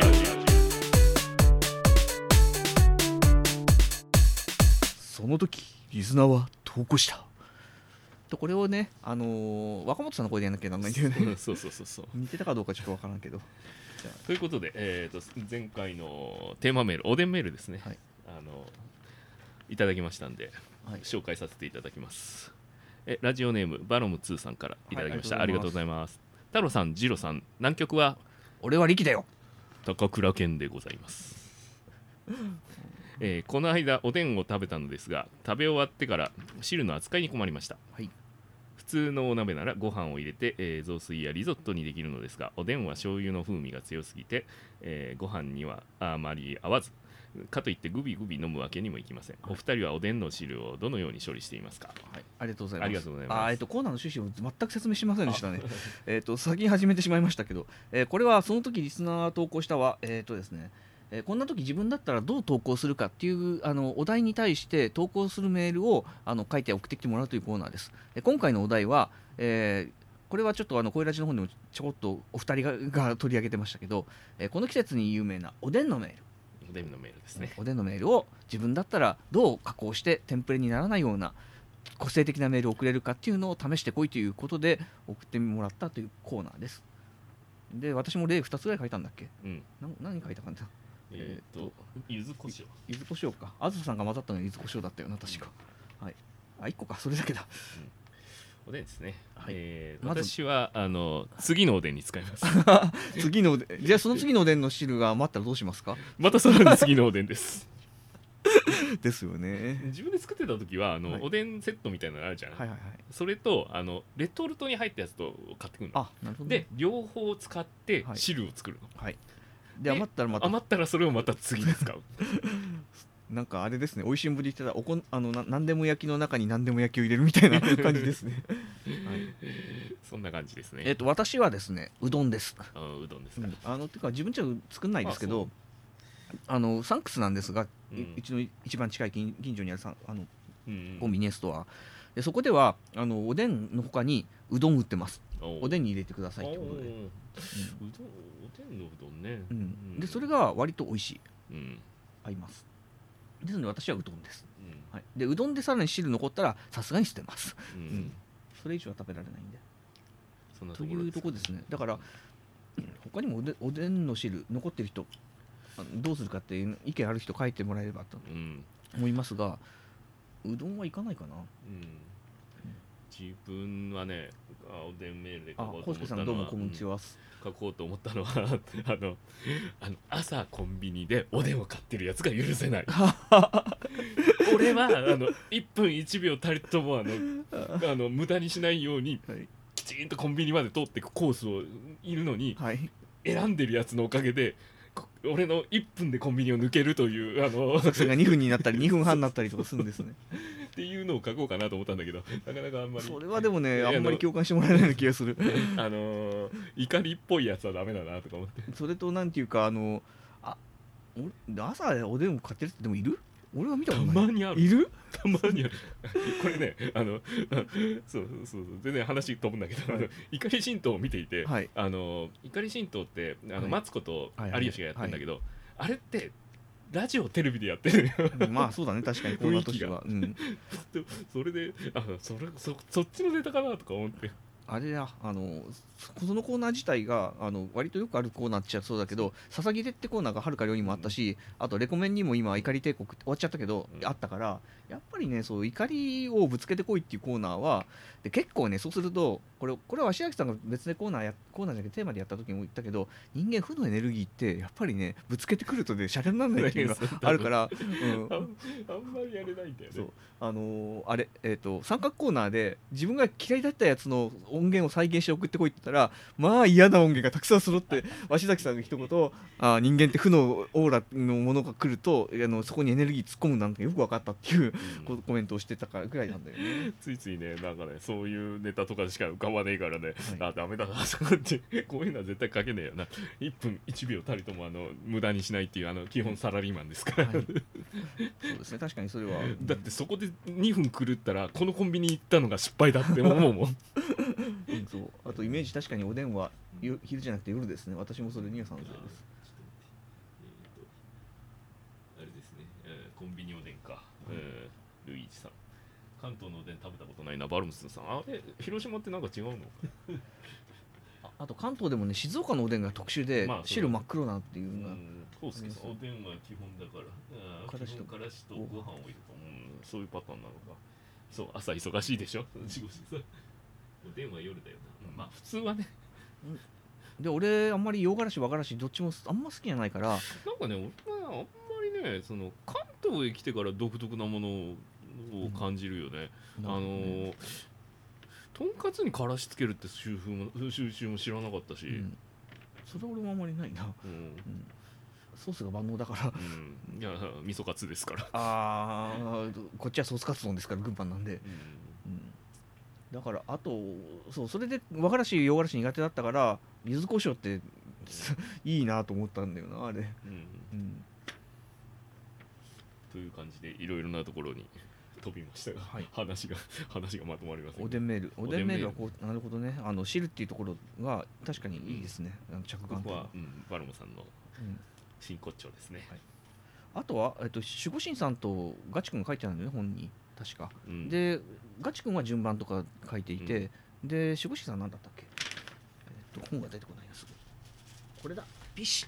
その時リスナーは投稿したと、これをね、若本さんの声でやんなきゃなんないんだよね。 そう似てたかどうかちょっとわからんけど。 ということで、前回のテーマメール、おでんメールですね、はい、いただきましたんで、はい、紹介させていただきます。ラジオネームバロム2さんからいただきました、はい、ありがとうございます。太郎さん、ジロさん、南極は俺は力だよ、 高倉健でございます。この間おでんを食べたのですが、食べ終わってから汁の扱いに困りました。はい、普通のお鍋ならご飯を入れて、雑炊やリゾットにできるのですが、おでんは醤油の風味が強すぎて、ご飯にはあまり合わず、かといってグビグビ飲むわけにもいきません。お二人はおでんの汁をどのように処理していますか。 はい、ありがとうございます。 ありがとうございます。 コーナーの趣旨を全く説明しませんでしたね。先に始めてしまいましたけど、これはその時リスナーが投稿したはですね、こんな時自分だったらどう投稿するかっていうお題に対して投稿するメールを書いて送ってきてもらうというコーナーです。今回のお題は、これはちょっと声ラジの方でもちょこっとお二人が取り上げてましたけど、この季節に有名なおでんのメール、 おでんのメールですね。 おでんのメールを自分だったらどう加工してテンプレにならないような個性的なメールを送れるかっていうのを試してこいということで送ってもらったというコーナーです。で、私も例2つぐらい書いたんだっけ、何書いたかな。 柚子胡椒。 柚子胡椒か。あずささんが混ざったのは柚子胡椒だったよな、確か。はい。1個か、それだけだ。 おでんですね。はい。 まず私は次のおでんに使います。 次のおでん。じゃあその次のおでんの汁が余ったらどうしますか。 またさらに次のおでんです。 ですよね。 自分で作ってた時はおでんセットみたいなのあるじゃない。それとレトルトに入ったやつと買ってくるの。 なるほど。 で両方使って汁を作るの。 はい。で余ったらそれをまた次に使う。 なんかあれですね、美味しんぼで言ってた何でも焼きの中に何でも焼きを入れるみたいな感じですね。はい、 そんな感じですね。 私はですね、うどんです。 うどんですか。 てか自分じゃ作んないですけど、サンクスなんですが、うちの一番近い近所にあるコンビニエンスストアで、そこではおでんの他にうどん売ってます。おでんに入れてくださいってことで、おでんのうどんね。 でそれが割と美味しい、合います。ですので私はうどんです。はい、でうどんでさらに汁残ったらさすがに捨てます。それ以上は食べられないんで。というとこですね。だから他にもおでんの汁残ってる人どうするかっていう意見ある人書いてもらえればと思いますが、うどんはいかないかな。 自分はね、おでんメールで書こうと思ったのは、 コウスケさんどうもこんにちは。 書こうと思ったのは朝コンビニでおでんを買ってるやつが許せない。俺は1分1秒たりとも無駄にしないように、きちんとコンビニまで通っていくコースをいるのに、選んでるやつのおかげで俺の1分でコンビニを抜けるという作戦が2分になったり2分半になったりとかするんですねっていうのを書こうかなと思ったんだけど、なかなかあんまりそれはでもねあんまり共感してもらえないような気がする怒りっぽいやつはダメだなとか思って。 それとなんていうか朝おでんを買ってるってでもいる？俺は見たことない。 たまにある。 いる？ たまにある。これね、そう全然話飛ぶんだけど、怒り神道を見ていて、 はい、 怒り神道ってマツコと有吉がやってるんだけど、あれってラジオテレビでやってるよ。 まあそうだね、確かにコーナーとしては、 それでそっちのネタかなとか思って。 あれやそのコーナー自体が割とよくあるコーナーっちゃそうだけど、ささぎでってコーナーがはるか量にもあったし、あとレコメンにも今怒り帝国終わっちゃったけど、あったから、やっぱりねそう怒りをぶつけてこいっていうコーナーはで結構ね、そうするとこれは鷲崎さんが別でコーナーじゃなくてテーマでやった時も言ったけど、人間負のエネルギーってやっぱりねぶつけてくるとねシャレにならないっていうのがあるから、 あんまりやれないんだよね。 そう三角コーナーで自分が嫌いだったやつの音源を再現して送ってこいって言ったら、まあ嫌な音源がたくさん揃って、鷲崎さんが一言人間って負のオーラのものが来るとそこにエネルギー突っ込むなんてよく分かったっていう、コメントをしてたからぐらいなんだよね。 ついついね、なんかねそういうネタとかしか浮かばねえからね、ダメだなとかってこういうのは絶対書けねえよな、1分1秒たりとも無駄にしないっていう基本サラリーマンですから、 そうですね、確かにそれはだってそこで2分狂ったらこのコンビニ行ったのが失敗だって思うもんそうあとイメージ確かにおでんは昼じゃなくて夜ですね。私もそれには賛成です。 あれですね、コンビニおでんか、ルイージさん、関東のおでん食べたことないな、バルムスさん、あれ広島ってなんか違うのあと関東でもね、静岡のおでんが特殊で、汁真っ黒なっていうのが、 そうですけど、おでんは基本だからからしとご飯を入れると、そういうパターンなのか。そう、朝忙しいでしょ仕事さ、おでんは夜だよな、まあ普通はね。 で俺あんまり洋辛子和辛子どっちもあんま好きじゃないから、なんかね、俺はあんまりね、その関東へ来てから独特なものを感じるよね。とんかつにからしつけるって習習も知らなかったし、 それ俺もあんまりないな、ソースが万能だから、 いや味噌カツですから、 こっちはソースカツ丼ですから、群馬なんで、だからあとそれで和辛子洋辛子苦手だったから柚子胡椒っていいなと思ったんだよなあれ、 という感じでいろいろなところに飛びましたが、話がまとまりません。 おでんメールはこう、なるほどね、汁っていうところが確かにいいですね、着眼点は。 バルモさんの真骨頂ですね。 あとは守護神さんとガチ君が書いてあるんだよね、本に確か。でガチ君は順番とか書いていて、で守護神さんなんだったっけ、本が出てこないな、すぐこれだ、ビシ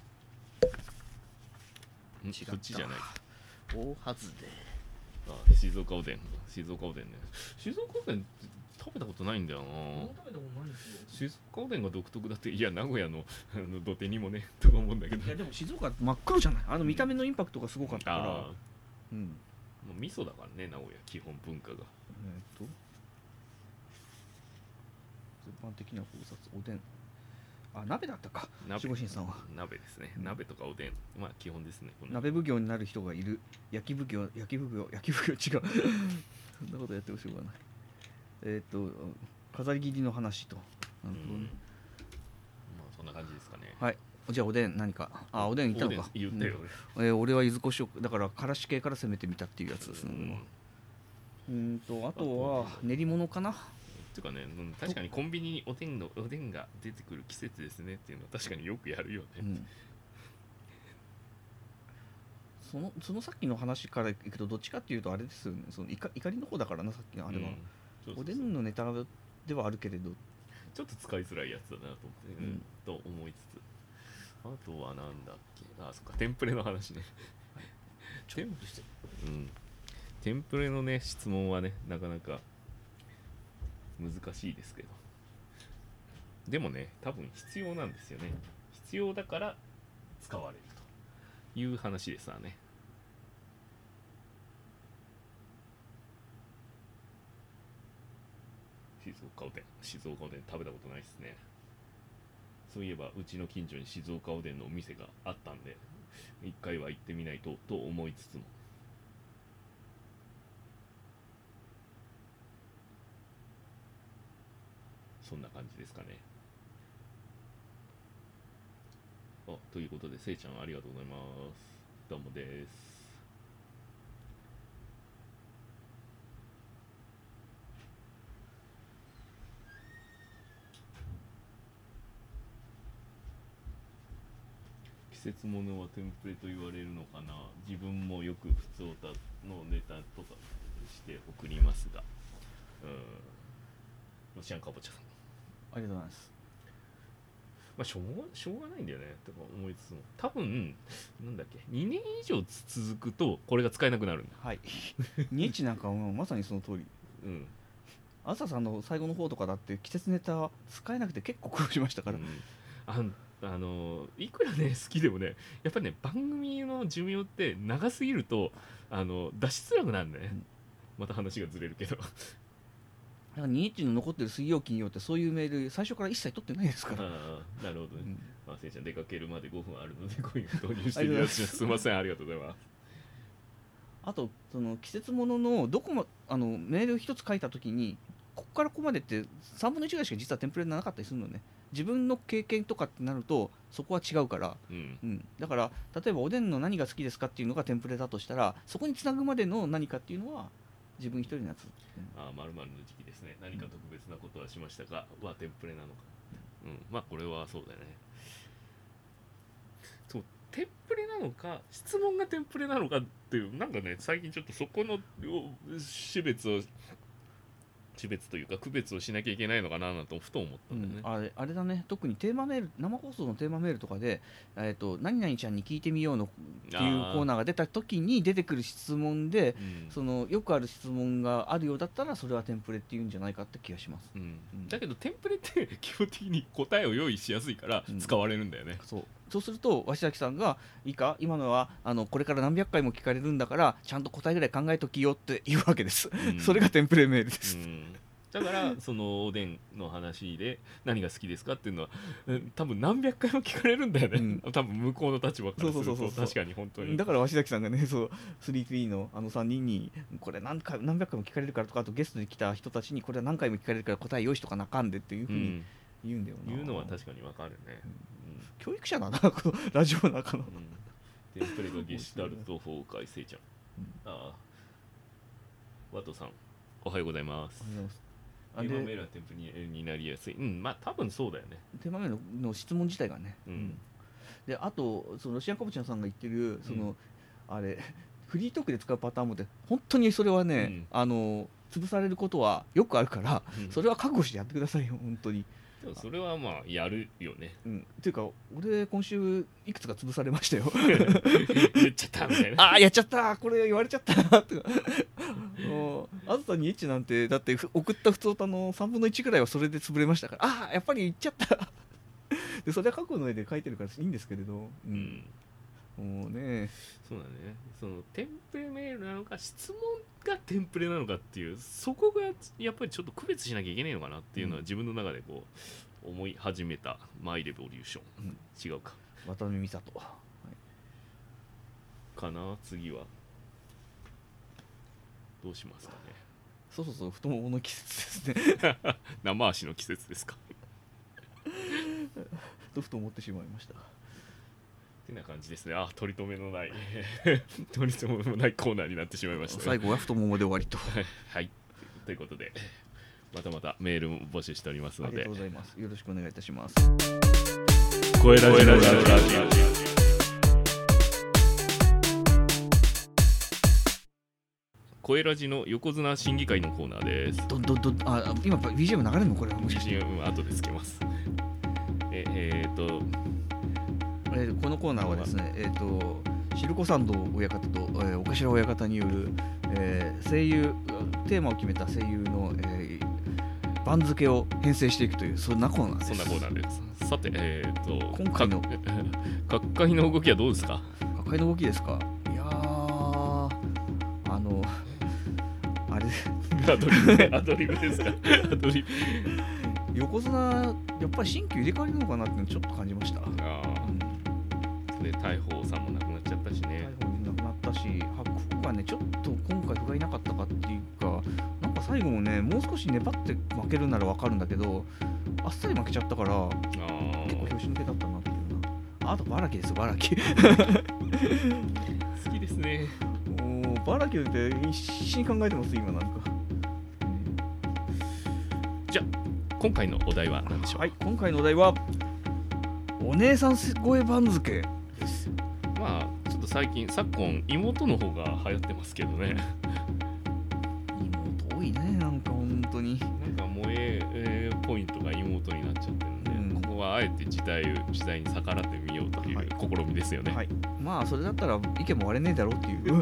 ッ、こっちじゃない、 大はずで、 静岡おでんね。静岡おでん食べたことないんだよな。静岡おでんが独特だって、いや名古屋の土手にもねとか思うんだけど、 いやでも静岡真っ黒じゃない、見た目のインパクトがすごかったから、もう味噌だからね、名古屋基本文化が。 全般的な考察、おでん、鍋だったか、守護神さんは鍋ですね、鍋とかおでん、まあ基本ですね。 鍋奉行になる人がいる、焼き奉行違うそんなことやってもしょうがない。飾り切りの話と、なるほどね、 まあそんな感じですかね。 はい、じゃあおでん何か、おでん言ったのか、 言ったよ、 俺は柚子胡椒だからからし系から攻めてみたっていうやつですね。あとは練り物かなっていうかね、確かにコンビニにおでんが出てくる季節ですねっていうのは確かによくやるよね。 そのさっきの話からいくとどっちかっていうとあれですよね、その怒りの方だからな、さっきのあれは、おでんのネタではあるけれどちょっと使いづらいやつだなと思いつつ、あとはなんだっけ、そっか、テンプレの話ね。テンプレのね質問はねなかなか難しいですけど、でもね多分必要なんですよね。必要だから使われるという話ですわね。静岡おでん食べたことないですね。 そういえばうちの近所に静岡おでんのお店があったんで一回は行ってみないとと思いつつも、そんな感じですかね。ということでせいちゃんありがとうございます。どうもです。季節ものはテンプレと言われるのかな。自分もよく普通歌のネタとかして送りますが、ロシアンかぼちゃさんありがとうございます。 まあしょうがないんだよねとか思いつつも、多分なんだっけ2年以上続くとこれが使えなくなるんだ。 はいニエチなんかもまさにその通り。朝さんの最後の方とかだって季節ネタ使えなくて結構苦労しましたから、 いくらね好きでもね、やっぱりね番組の寿命って長すぎると出しづらくなるんだね、また話がずれるけど 2H の残ってる水曜金曜ってそういうメール最初から一切取ってないですから。 なるほどね、せいちゃん出かけるまで5分あるのでこういう導入してみます。すいません、ありがとうございます。 あとその季節もののどこもメール一つ書いたときにここからここまでって3分の1ぐらいしか実はテンプレなかったりするのね。自分の経験とかってなるとそこは違うから、だから例えばおでんの何が好きですかっていうのがテンプレだとしたら、そこにつなぐまでの何かっていうのは自分一人のやつ。 〇〇の時期ですね、何か特別なことはしましたがはテンプレなのか、まあこれはそうだよね。そう、テンプレなのか質問がテンプレなのかっていう、なんかね最近ちょっとそこの区別というか区別をしなきゃいけないのかなとふと思ったんだよね。 あれだね、特にテーマメール、生放送のテーマメールとかで、何々ちゃんに聞いてみようのっていうコーナーが出た時に出てくる質問で、そのよくある質問があるようだったらそれはテンプレっていうんじゃないかって気がします。 だけどテンプレって基本的に答えを用意しやすいから使われるんだよね。 そうすると鷲崎さんがいいか、今のはこれから何百回も聞かれるんだからちゃんと答えぐらい考えときよって言うわけです、それがテンプレメールです、 だからそのおでんの話で何が好きですかっていうのは多分何百回も聞かれるんだよね、多分向こうの立場からすると。確かに本当にだから鷲崎さんがね、3P の3人にこれ何百回も聞かれるからとか、あとゲストに来た人たちにこれは何回も聞かれるから答え用意しとかなかんでっていうふうに言うんだよな。 言うのは確かにわかるね、 教育者だな、このラジオの中の、 テンプレがゲシュタルト崩壊せいちゃん、ワトさんおはようございます。テーマメールはテンプレになりやすい。まあ多分そうだよね。 テーマメールの質問自体がね。で、あとそのロシアンカボチャさんが言ってるあれフリートークで使うパターンもって本当にそれはね、潰されることはよくあるから、それは覚悟してやってくださいよ本当に。 でもそれはまあやるよね。 っていうか俺今週いくつか潰されましたよ。 言っちゃったみたいな。 やっちゃった、これ言われちゃったとか。あずさにエッチなんてだって送った普通歌の3分の1ぐらいはそれで潰れましたから、やっぱり言っちゃったでそれは過去の絵で書いてるからいいんですけれど、もうね、 そうだね、そのテンプレメールなのか質問がテンプレなのかっていう、そこがやっぱりちょっと区別しなきゃいけないのかなっていうのは自分の中でこう思い始めたマイレボリューション、違うか、 渡辺美里、 かな。次はどうしますかね。 そう太ももの季節ですね生足の季節ですかとふと思ってしまいました。 ってな感じですね。取り留めのない取り留めのないコーナーになってしまいました、ね、 最後は太ももで終わりとはい、ということでまたメールも募集しておりますので、 ありがとうございます。よろしくお願いいたします。 声ラジ声ラジの横綱審議会のコーナーです。 今 BGM 流れるのこれはもしかして。 BGM 後でつけます。 このコーナーはですね、シルコサンド親方と、岡城親方による、声優テーマを決めた声優の、番付を編成していくというそんなコーナーです。 そんなコーナーです。さて、 今回の角界の動きはどうですか。 角界の動きですか。いやあれアドリブですか。 横綱やっぱり新旧入れ替わりなのかなってちょっと感じました。 で大鵬さんも亡くなっちゃったしね。 大鵬亡くなったし、白鵬がねちょっと今回不甲斐なかったかっていうか、なんか最後もねもう少し粘って負けるなら分かるんだけど、あっさり負けちゃったから結構拍子抜けだったなっていうな。あとバラキです、バラキ好きですね。 バラキって必死に考えてます今なんか。 じゃあ今回のお題は何でしょう。 はい、今回のお題はお姉さん超え番付。 まあちょっと最近昨今妹の方が流行ってますけどね。 妹多いね、なんか本当になんか萌えポイントが妹になっちゃってるんで、ここはあえて時代に逆らってみようという試みですよね。 まあそれだったら意見も割れねえだろうっていう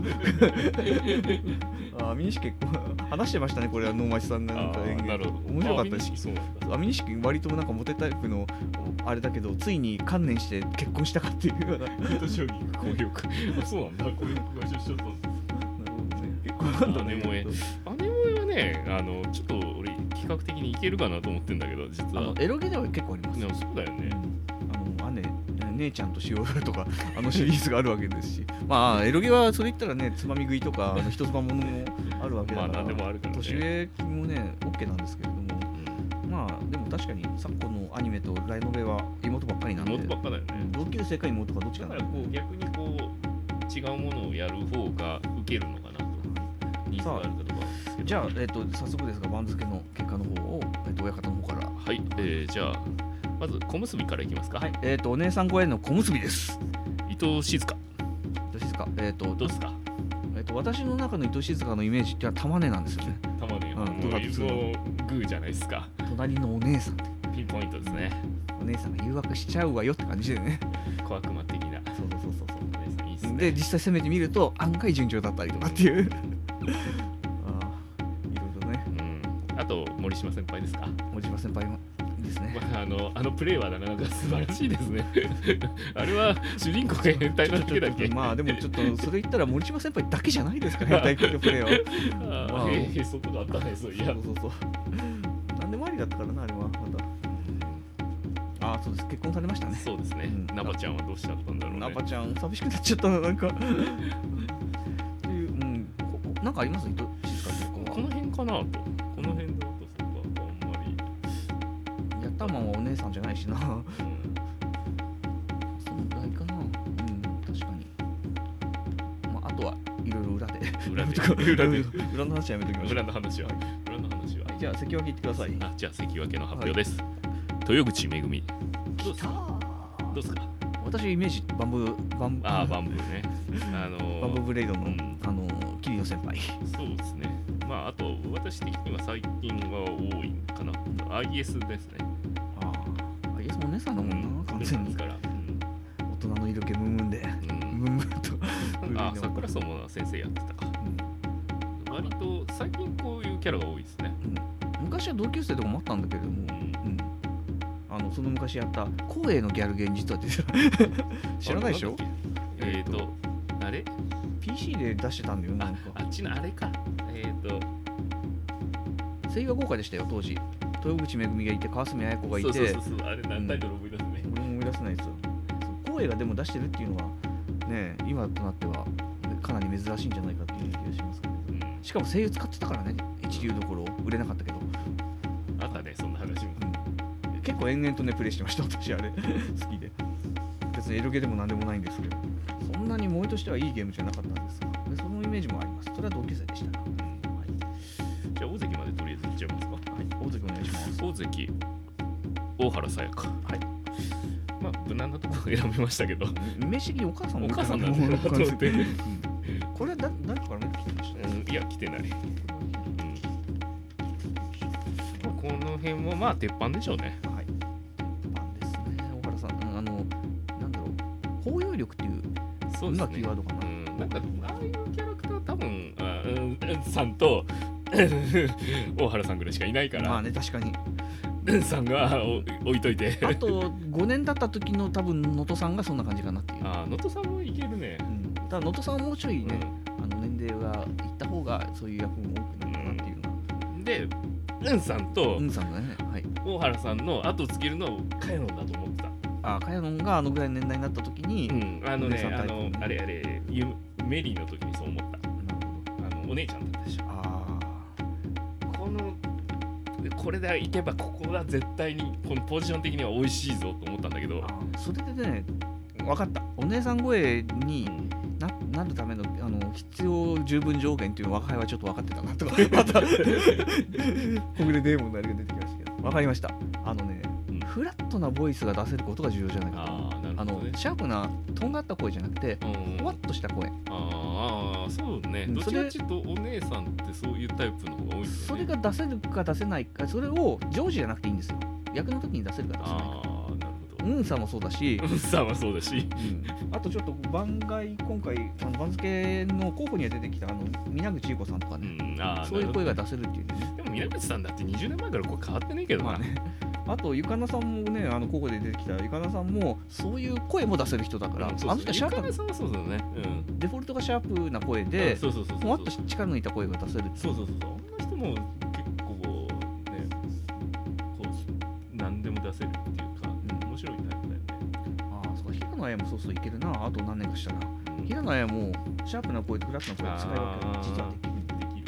アミニシキ話してましたね、これは能町さんなんかなるほど、 面白かったし、アミニシキ割となんかモテタイプのあれだけど、ついに観念して結婚したかっていうような将棋交力そうなんだ、これが出所と結婚なんだね。 姉萌えはね、ちょっと俺比較的にいけるかなと思ってんだけど、実はエロゲでは結構あります。 でもそうだよね、 姉ちゃんとしようとかシリーズがあるわけですし、まあエロゲはそれ言ったらね、つまみ食いとか人妻ものもあるわけだから、 何でもあるからね、 年上もね OK なんですけれども、まあでも確かに昨今のアニメとライノベは妹ばっかりなんで、 妹ばっかだよね。 同級生か妹かどっちかだからこう逆にこう違うものをやる方が受けるのかなと、ニーズがあるかどうか。 じゃあ、早速ですが番付の結果の方を、親方の方から。 はい、じゃあまず小結からいきますか。 はい、お姉さん超えの小結です。 伊藤静香。 伊藤静香、 どうですか。 私の中の伊藤静香のイメージって玉ねなんですよね。 玉ね、もうグーじゃないですか。 隣のお姉さんってピンポイントですね。 お姉さんが誘惑しちゃうわよって感じでね。 小悪魔的な。 そうお姉さんいいっすね。 で実際攻めてみると案外順調だったりとかっていういろいろね。 あと森島先輩ですか。 森島先輩もですね。 あのプレイはなかなか素晴らしいですね。あれは主人公が変態なだけだっけ。 まあでもちょっとそれ言ったら森島先輩だけじゃないですか、変態のプレイは。 へそとかあったね、そういや。 そう何でもありだったからな、あれはまた。そうです、結婚されましたね。 そうですね。ナバちゃんはどうしちゃったんだろうね。 ナバちゃん寂しくなっちゃったな、なんかっていう、なんかあります？伊藤静香結婚はこの辺かなと。この辺だとそうか、あんまりヤッターマンはお姉さんじゃないしな。そのぐらいかな。確かに。あとはいろいろ裏の話はやめときましょう。 裏の話は。 じゃあ関脇言ってください。 じゃあ関脇の発表です。豊口めぐみ。どうですか。 私イメージバンブーね。 バンブーね。 バンブーブレイドの桐野先輩。 そうですね。あと私的には最近は多いかな。IS ですね。 IS もお姉さんだもんな、完全に。大人の色気ムンムンで。ムンムンと。 桜荘も先生やってたか。割と最近こういうキャラが多いですね。 昔は同級生とかもあったんだけれども、その昔やった光栄のギャルゲー実は出てる。知らないでしょ。 あれ PC で出してたんだよ。なんかあっちのあれか。 声優が豪華でしたよ当時。豊口めぐみがいて川澄綾子がいて。 そうあれ何タイトル思い出すね。 俺も思い出せないですよ。光栄がでも出してるっていうのはね、今となってはかなり珍しいんじゃないかっていう気がしますけど。しかも声優使ってたからね、一流どころ売れなかったけど。 あったね、そんな話も。 結構延々とねプレイしてました私あれ好きで。別にエロゲでもなんでもないんですけど、そんなに萌えとしてはいいゲームじゃなかったんですが、そのイメージもあります。それは同級生でした。 じゃあ大関までとりあえずいっちゃいますか。 大関お願いします。 大関大原さやか。無難なところ選びましたけど、 イメージ的にお母さんもお母さんなんだよ。 これは誰からね来てました？ いや来てない。この辺も鉄板でしょうね。 鉄板ですね。大原さん、なんだろう、包容力っていうのがキーワードかな。 なんかああいうキャラクター多分さんと大原さんぐらいしかいないから。 まあね、確かに。 さんが置いといて。 あと5年経った時の多分能登さんがそんな感じかなっていう。 能登さんもいけるね。 ただ能登さんはもうちょいね、年齢がいった方がそういう役も多くなるかなっていうのは。 で、さんとさんがね、 大原さんの後をつけるのはカヤノンだと思ってた。 カヤノンがあのぐらいの年代になった時に、 あれメリーの時にそう思った。お姉ちゃんだったでしょ。これでいけばここは絶対にこのポジション的には美味しいぞと思ったんだけど、 それでね、分かった。お姉さん声になるための必要十分条件っていうの若輩はちょっと分かってたなとかまた小暮デーモンのあれが出てきましたけど、分かりました。フラットなボイスが出せることが重要じゃないかと。シャープなとんがった声じゃなくてふわっとした声。 そうね。どちらかというとお姉さんってそういうタイプの方が多いですよね。 それが出せるか出せないか、それを常時じゃなくていいんですよ。役の時に出せるか出せないか。さんもそうだし、あとちょっと番外、今回番付の候補には出てきた皆口優子さんとかね、そういう声が出せるっていうね。 でも皆口さんだって20年前から声変わってないけどな。 あとゆかなさんもね、候補で出てきたゆかなさんもそういう声も出せる人だから、 あの人シャープな、そうだね。 デフォルトがシャープな声で、ふわっと力抜いた声が出せる。 あの人も結構ね、何でも出せるっていうか、面白いタイプだよね。 そう、平野綾もそういけるな。あと何年かしたら平野綾もシャープな声とフラットな声使い分けが実はできるから。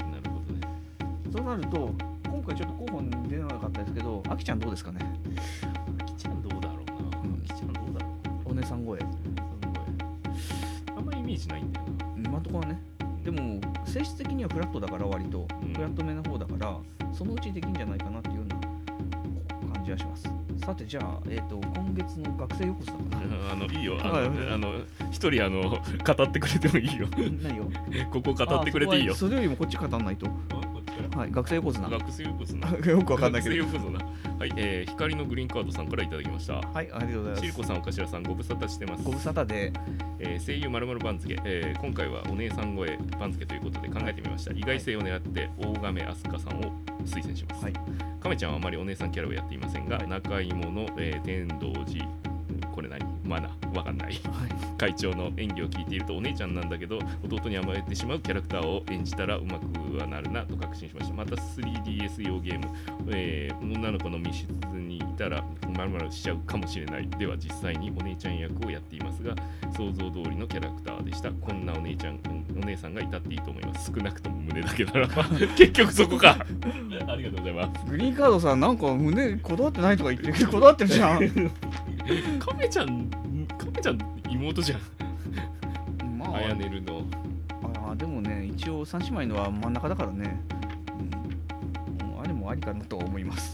なるほどね。 そうなると今回ちょっと候補に出なかったですけど、あきちゃんどうですかね。 あきちゃんどうだろうな。あきちゃんどうだろう。 お姉さん声。 あんまりイメージないんだよな。 今のところはね。でも性質的にはフラットだから、割とフラットめな方だから、そのうちできんじゃないかなっていうような感じはします。さてじゃあ、今月の学生横綱かな。 いいよ。一人語ってくれてもいいよ。 何を？ ここ語ってくれていいよ。 それよりもこっち語んないと。はい、学生横綱。 学生横綱。 よくわかんないけど。 学生横綱。はい、光のグリーンカードさんからいただきました。 はい、ありがとうございます。 しりこさん、おかしらさん、ご無沙汰してます。 ご無沙汰で、 声優まるまる番付、今回はお姉さん声番付ということで考えてみました。意外性を狙って大亀飛鳥さんを推薦します。はい、亀ちゃんはあまりお姉さんキャラをやっていませんが、中芋の、天童寺、これ何マナわかんない、会長の演技を聞いているとお姉ちゃんなんだけど弟に甘えてしまうキャラクターを演じたらうまくはなるなと確信しました。また 3DS 用ゲーム、女の子の密室にいたらまるまるしちゃうかもしれない。では実際にお姉ちゃん役をやっていますが想像通りのキャラクターでした。こんなお姉さんがいたっていいと思います。少なくとも胸だけなら結局そこかありがとうございます。 グリーンカードさん、なんか胸こだわってないとか言ってるけどこだわってるじゃん亀ちゃん妹じゃん。あやねるの。 でもね、一応三姉妹のは真ん中だからね、あれもありかなとは思います。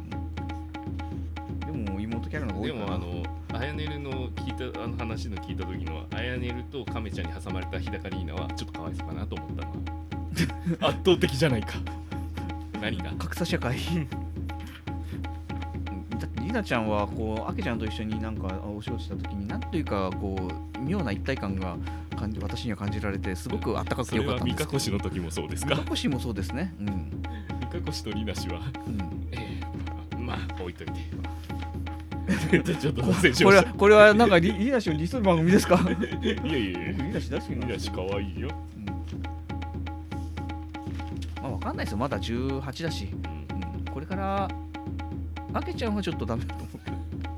でも妹キャラの方が多いかな。 でもあやねるの聞いた話の聞いた時のあやねると亀ちゃんに挟まれた日高リーナはちょっとかわいそうかなと思ったのは圧倒的じゃないか。何が格差社会だってりなちゃんはこうあけちゃんと一緒になんかお仕事した時になんというかこう妙な一体感が私には感じられてすごくあったかくてよかったんです。 それは三越の時もそうですか。 三越もそうですね。 三越とりなしは、まあ置いといてちょっとこれはなんかりなしをディスる番組ですか。 いやりなし大好きりなし可愛いよ。 まあわかんないですよ、まだ18だし、これからあけちゃんはちょっとダメだと思って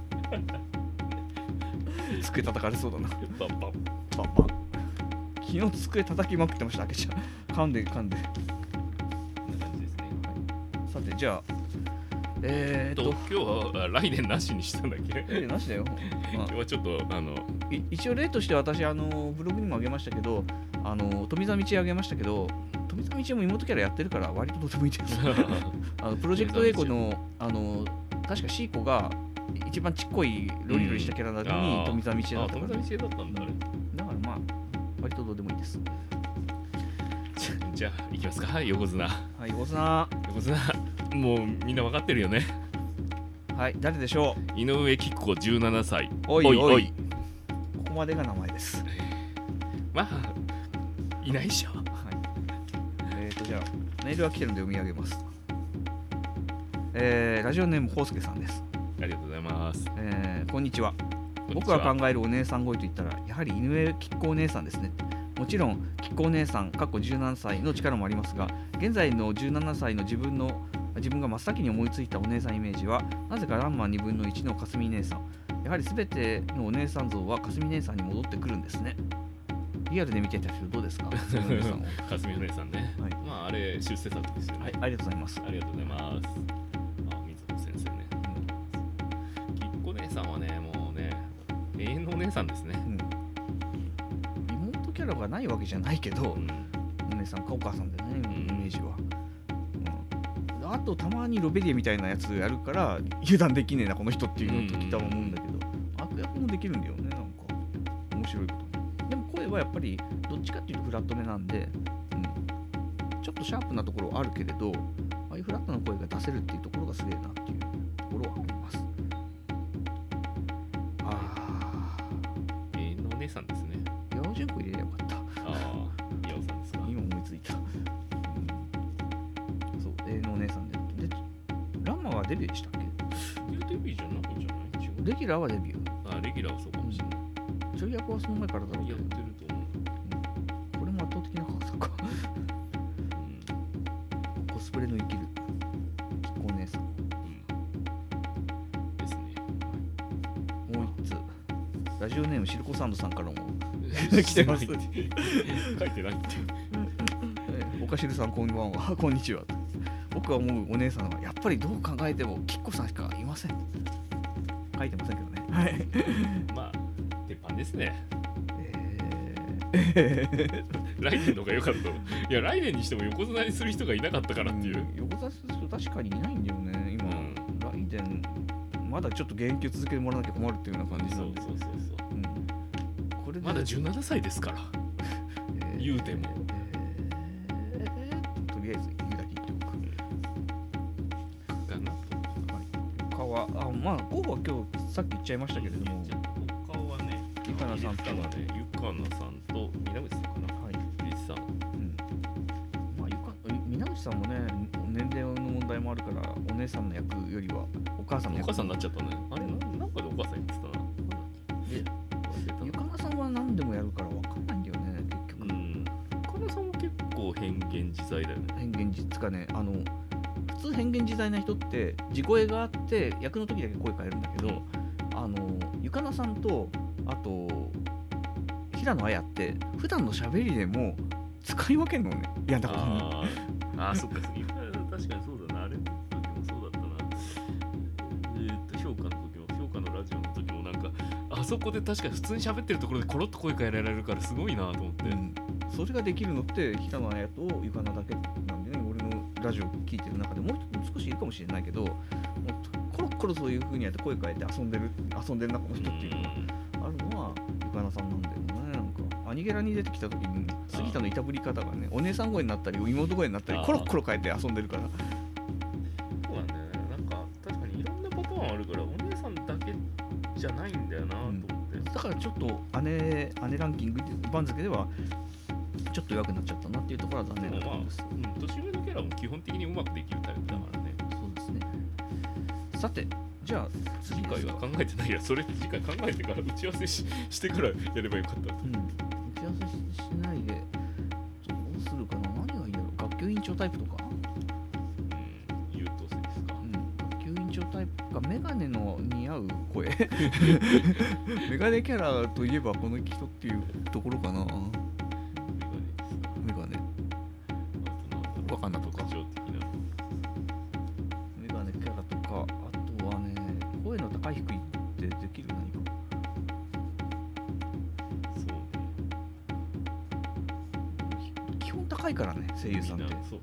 机叩かれそうだな。 パンパン昨日机叩きまくってました、あけちゃん。噛んでこんな感じですね。 さてじゃあ今日は来年なしにしたんだっけ。 なしだよ。 今日はちょっと一応例として私ブログにもあげましたけど富澤道あげましたけど、富澤道も妹キャラやってるから割とどうでもいいですプロジェクト A 子の確かシーコが一番ちっこいロリロリしたキャラなのに富澤道だったから。 富澤道だったんだあれ。 だからまあ割とどうでもいいです。 じゃあ行きますか。横綱。 横綱もうみんな分かってるよね。 はい、誰でしょう。井上貴子17歳。 おいここまでが名前です。 まあいないでしょ。 じゃあメールは来てるので読み上げます。ラジオネームほうすけさんです。 ありがとうございます。 こんにちは。僕が考えるお姉さん声といったらやはり井上貴子お姉さんですね。もちろん貴子お姉さん17歳の力もありますが、現在の17歳の自分の自分が真っ先に思いついたお姉さんイメージはなぜかランマ2分の1のかすみ姉さん。やはり全てのお姉さん像はかすみ姉さんに戻ってくるんですね。リアルで見てた人どうですか？かすみお姉さんね、はい、まああれ出世作ですよね。 はい、ありがとうございます。 ありがとうございます。水野先生ね、きっこ姉さんはねもうね永遠のお姉さんですね、 妹キャラがないわけじゃないけど、お姉さんかお母さんでね、イメージは、あとたまにロベリエみたいなやつやるから油断できねえなこの人っていうのときたは思うんだけど、悪役もできるんだよね。なんか面白いこと。でも声はやっぱりどっちかっていうとフラットめなんで、ちょっとシャープなところはあるけれど、ああいうフラットな声が出せるっていうところがすげえなっていうところはあります。 永遠のお姉さんですね。 八尾純子入れればよかった。 八尾さんですか。 今思いついた。そう、永遠のお姉さんで。ランマはデビューでしたっけ？ デビューじゃないんじゃない？ レギュラーはデビュー。レギュラーはそうかもしれない。 ちょい役はその前からだろうけど。 やってると思う。 これも圧倒的な格差か。コスプレの生きるきっこお姉さん。 ですね。 もう一つ。ラジオネームシルコサンドさんからも来てます。書いてないって。 おかしるさんこんばんは。こんにちは。僕が思うお姉さんはやっぱりどう考えてもきっこさんしかいません。書いてませんけどね。はい。 まあ鉄板ですね。来年の方が良かった。いや来年にしても横綱にする人がいなかったからっていう。 横綱する人確かにいないんだよね今。来年まだちょっと現役を続けてもらわなきゃ困るっていうような感じなんで。そう。 これまだ17歳ですから。言うても。 とりあえず言うだけ言っておく。他はまあ候補は今日さっき言っちゃいましたけれども。 他はね。 ゆかなさんとゆかなさんと皆口さんかな。はい。ゆうじさん。 まあ皆口さんもね年齢の問題もあるからお姉さんの役よりはお母さんの役。 お母さんになっちゃったね。あれなんかでお母さん言ってたな。 ゆかなさんは何でもやるから分かんないんだよね結局。 ゆかなさんも結構変幻自在だよね。 変幻自在かね。普通変幻自在な人って地声があって役の時だけ声変えるんだけど、ゆかなさんとあと平野綾って普段の喋りでも使い分けるのね。いやだからそっか確かにそうだな。あれの時もそうだったな。評価のラジオの時もなんかあそこで確かに普通に喋ってるところでコロッと声変えられるからすごいなと思って、 それができるのって平野綾とゆかなだけなんでね。俺のラジオ聞いてる中でもう少しいるかもしれないけど、コロッコロそういう風にやって声変えて遊んでる中の人っていうのがあるのはゆかなさんなんだよね。なんかアニゲラに出てきた時に杉田のいたぶり方がねお姉さん声になったり妹声になったりコロッコロ変えて遊んでるから。 そうなんだよね。なんか確かにいろんなパターンあるからお姉さんだけじゃないんだよなと思って、 だからちょっと姉ランキング番付ではちょっと弱くなっちゃったなっていうところは残念なところです。 年上のキャラも基本的にうまくできるタイプだからね。 そうですね。さてじゃあ次回は考えてないや。それ次回考えてから打ち合わせしてからやればよかった。 打ち合わせしないでどうするかな。何がいいだろう。学級委員長タイプとか。 優等生ですか。 学級委員長タイプか。メガネの似合う声メガネキャラといえばこの人っていうところかな。メガネ若菜とかメガネキャラとか。あとはね声の高い低いってできる何か。 そうね。 基本高いからね声優さんって。 そう。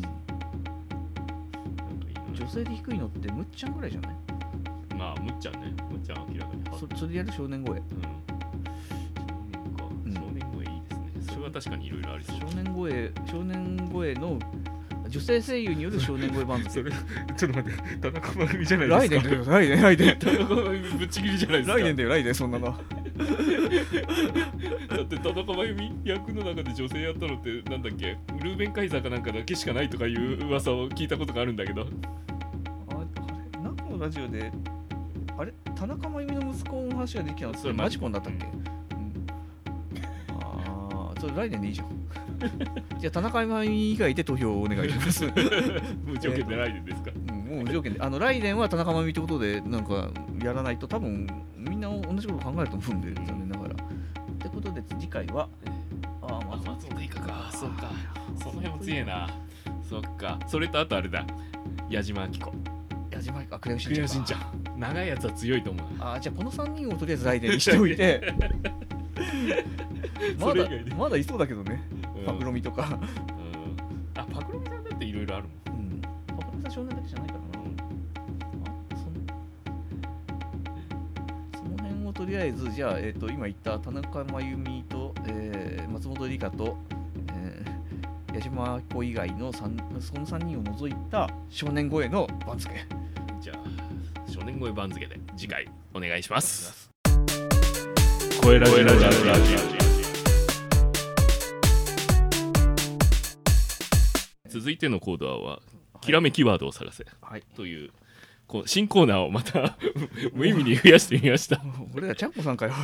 女性で低いのってむっちゃんぐらいじゃない？ まあむっちゃんね。むっちゃん明らかに。 それでやる少年声。 少年声いいですね。それは確かにいろいろありそう。 少年声の女性声優による少年声番付。 それちょっと待って、田中真由美じゃないですか。 ライデンだよ、ライデン。 田中真由美ぶっちぎりじゃないですか。 ライデンそんなの。 だって田中真由美役の中で女性やったのってなんだっけ、ルーベンカイザーかなんかだけしかないとかいう噂を聞いたことがあるんだけど。 あれ何のラジオで田中真由美の息子の話ができたのってマジコンだったっけ？それライデンでいいじゃん。 じゃあ田中真由美以外で投票をお願いします無条件でライデンですか、 もう無条件でライデンは田中真由美ってことでなんかやらないと多分みんな同じこと考えると思うんで、残念ながらってことで次回は松本いかか。そうか、その辺も強えな。そっか、それとあとあれだ、矢島明子。 矢島明子、クレヨンしんちゃん。 長いやつは強いと思う。 じゃあこの3人をとりあえずライデンにしておいてまだいそうだけどね、パクロミとか、 パクロミさんだっていろいろあるもん。 パクロミさん少年だけじゃないからな。その辺をとりあえずじゃあ、今言った田中真由美と、松本梨香と、矢島明子以外のその3人を除いた少年超えの番付。 じゃあ少年超え番付で次回お願いします。声ラジオ。続いてのコーナーは、きらめきワードを探せ、という新コーナーをまた無意味に増やしてみました俺らちゃんこさんかよ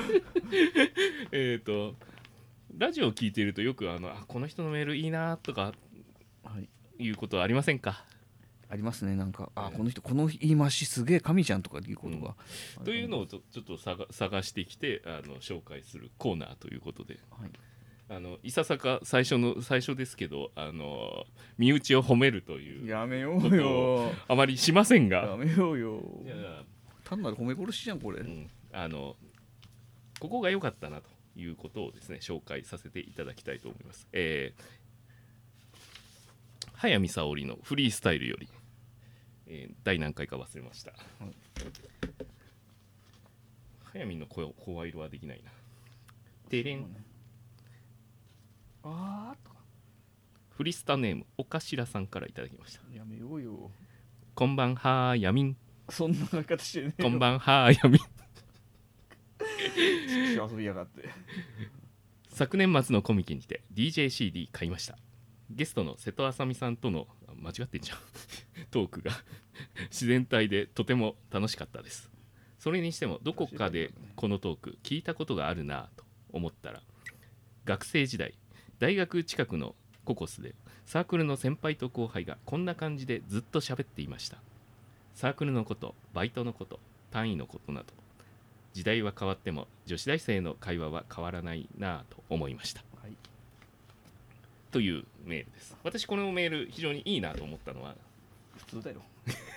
ラジオを聞いているとよくこの人のメールいいなとか、いうことはありませんか？ ありますね。なんかこの人この言い回しすげえ神じゃんとかいうことが、 というのをちょっと探してきて紹介するコーナーということで、いささか最初ですけど身内を褒めるというやめようよ、 あまりしませんが、 やめようよ、単なる褒め殺しじゃんこれ。 ここが良かったなということをですね紹介させていただきたいと思います。早見沙織のフリースタイルより、第何回か忘れました。早見の声色はできないな。てれん。フリスタネームおかしらさんからいただきました。 やめようよ。 こんばんはやみん。 そんな書き方してね。 こんばんはやみん。 遊びやがって。 昨年末のコミケにて DJCD 買いました。ゲストの瀬戸あさみさんとの間違ってんじゃんトークが自然体でとても楽しかったです。それにしてもどこかでこのトーク聞いたことがあるなと思ったら、学生時代大学近くのココスでサークルの先輩と後輩がこんな感じでずっと喋っていました。サークルのこと、バイトのこと、単位のことなど、時代は変わっても女子大生の会話は変わらないなと思いました、というメールです。私このメール非常にいいなと思ったのは、 普通だよ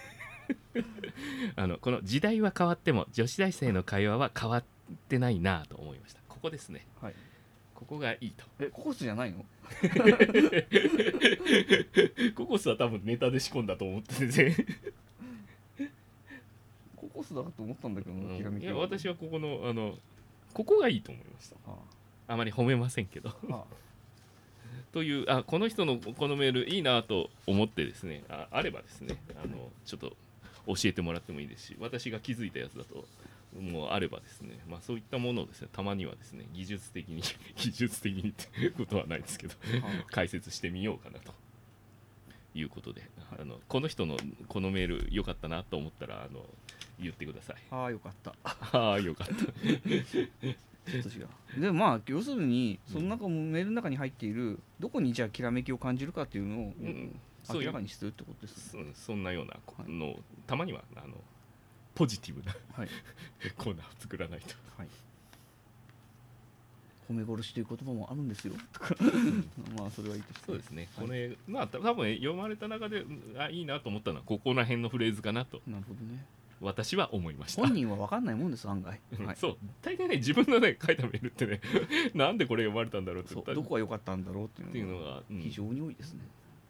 この時代は変わっても女子大生の会話は変わってないなと思いました。ここですね、ここがいいと。 ココスじゃないのココスは多分ネタで仕込んだと思っててココスだと思ったんだけど、 いや私はここのここがいいと思いました。あまり褒めませんけどというこの人のこのメールいいなと思ってですね、あればですねちょっと教えてもらってもいいですし、私が気づいたやつだともうあればですね、そういったものをですねたまにはですね技術的にってことはないですけど解説してみようかなということで、この人のこのメール良かったなと思ったら言ってください。 よかったよかったちょっと違う。でも要するにその中もメールの中に入っているどこにじゃあきらめきを感じるかっていうのを明らかにするってことです。 そんなようなのたまにはポジティブなコーナーを作らないと。 褒め殺しという言葉もあるんですよそれはいいとして。 そうですね、これ多分読まれた中でいいなと思ったのはここら辺のフレーズかなと。 なるほどね、 私は思いました。 本人は分かんないもんです案外そう大体ね自分のね書いたメールってねなんでこれ読まれたんだろうって、 どこが良かったんだろうっていうのが非常に多いですね、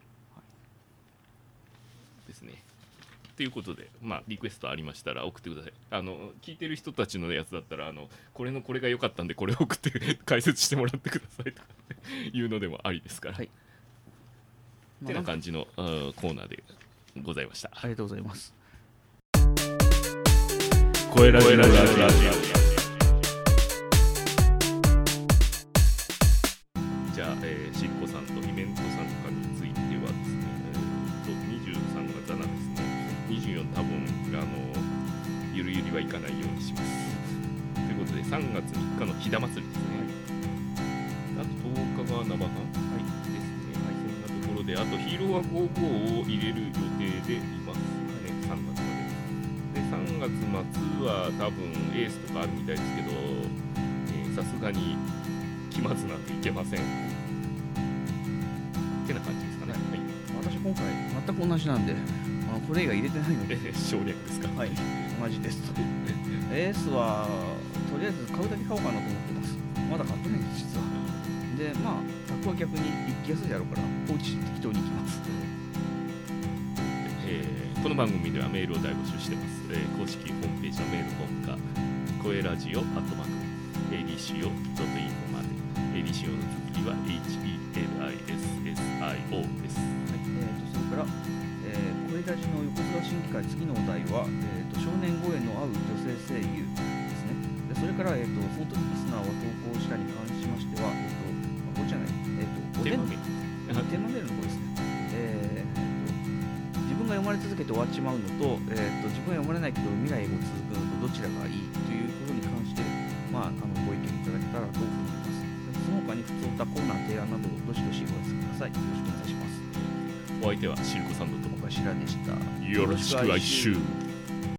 ですね。ということでリクエストありましたら送ってください。聞いてる人たちのやつだったらこれが良かったんでこれを送って解説してもらってくださいとかいうのでもありですから、ってな感じのコーナーでございました。 ありがとうございます。 声ラジオ。じゃあ、しっこさんとイベント参加についてはですね、23月7ですね、24多分ゆるゆりはいかないようにします。ということで3月3日のひだ祭りですね。あと 10日が生版ですね、はい、そんなところで、あとヒーローワ55を入れる予定でいますね、3月までで、3月末は多分エースとかあるみたいですけど、さすがに期末なんていけませんってな感じですかね。はい、 私今回全く同じなんで、プレイが入れてないので省略ですか。 はい、同じです。エースはとりあえず買うだけ買おうかなと思ってます。まだ買ってないんです実は。でまあタクは逆に行きやすいだろうから放置して適当に行きます。 この番組ではメールを大募集してます。公式ホームページのメールフォームか声ラジオ@ADCO.info まで。ADCO の続きは HELISSIO です。はい、 それから、声ラジの横綱審議会、次のお題は、少年声の合う女性声優ですね。でそれから、その時リスナーは投稿したに関しましては、これじゃない、 テーマメールの方ですね。自分が読まれ続けて終わっちまうのと、自分が読まれないけど未来も続くのとどちらがいいということに関して、ご意見いただけたらと思います。その他に普通歌コーナー提案などどしどしお寄せください。よろしくお願いします。 お相手はシルコサンドと岡白でした。 よろしく来週。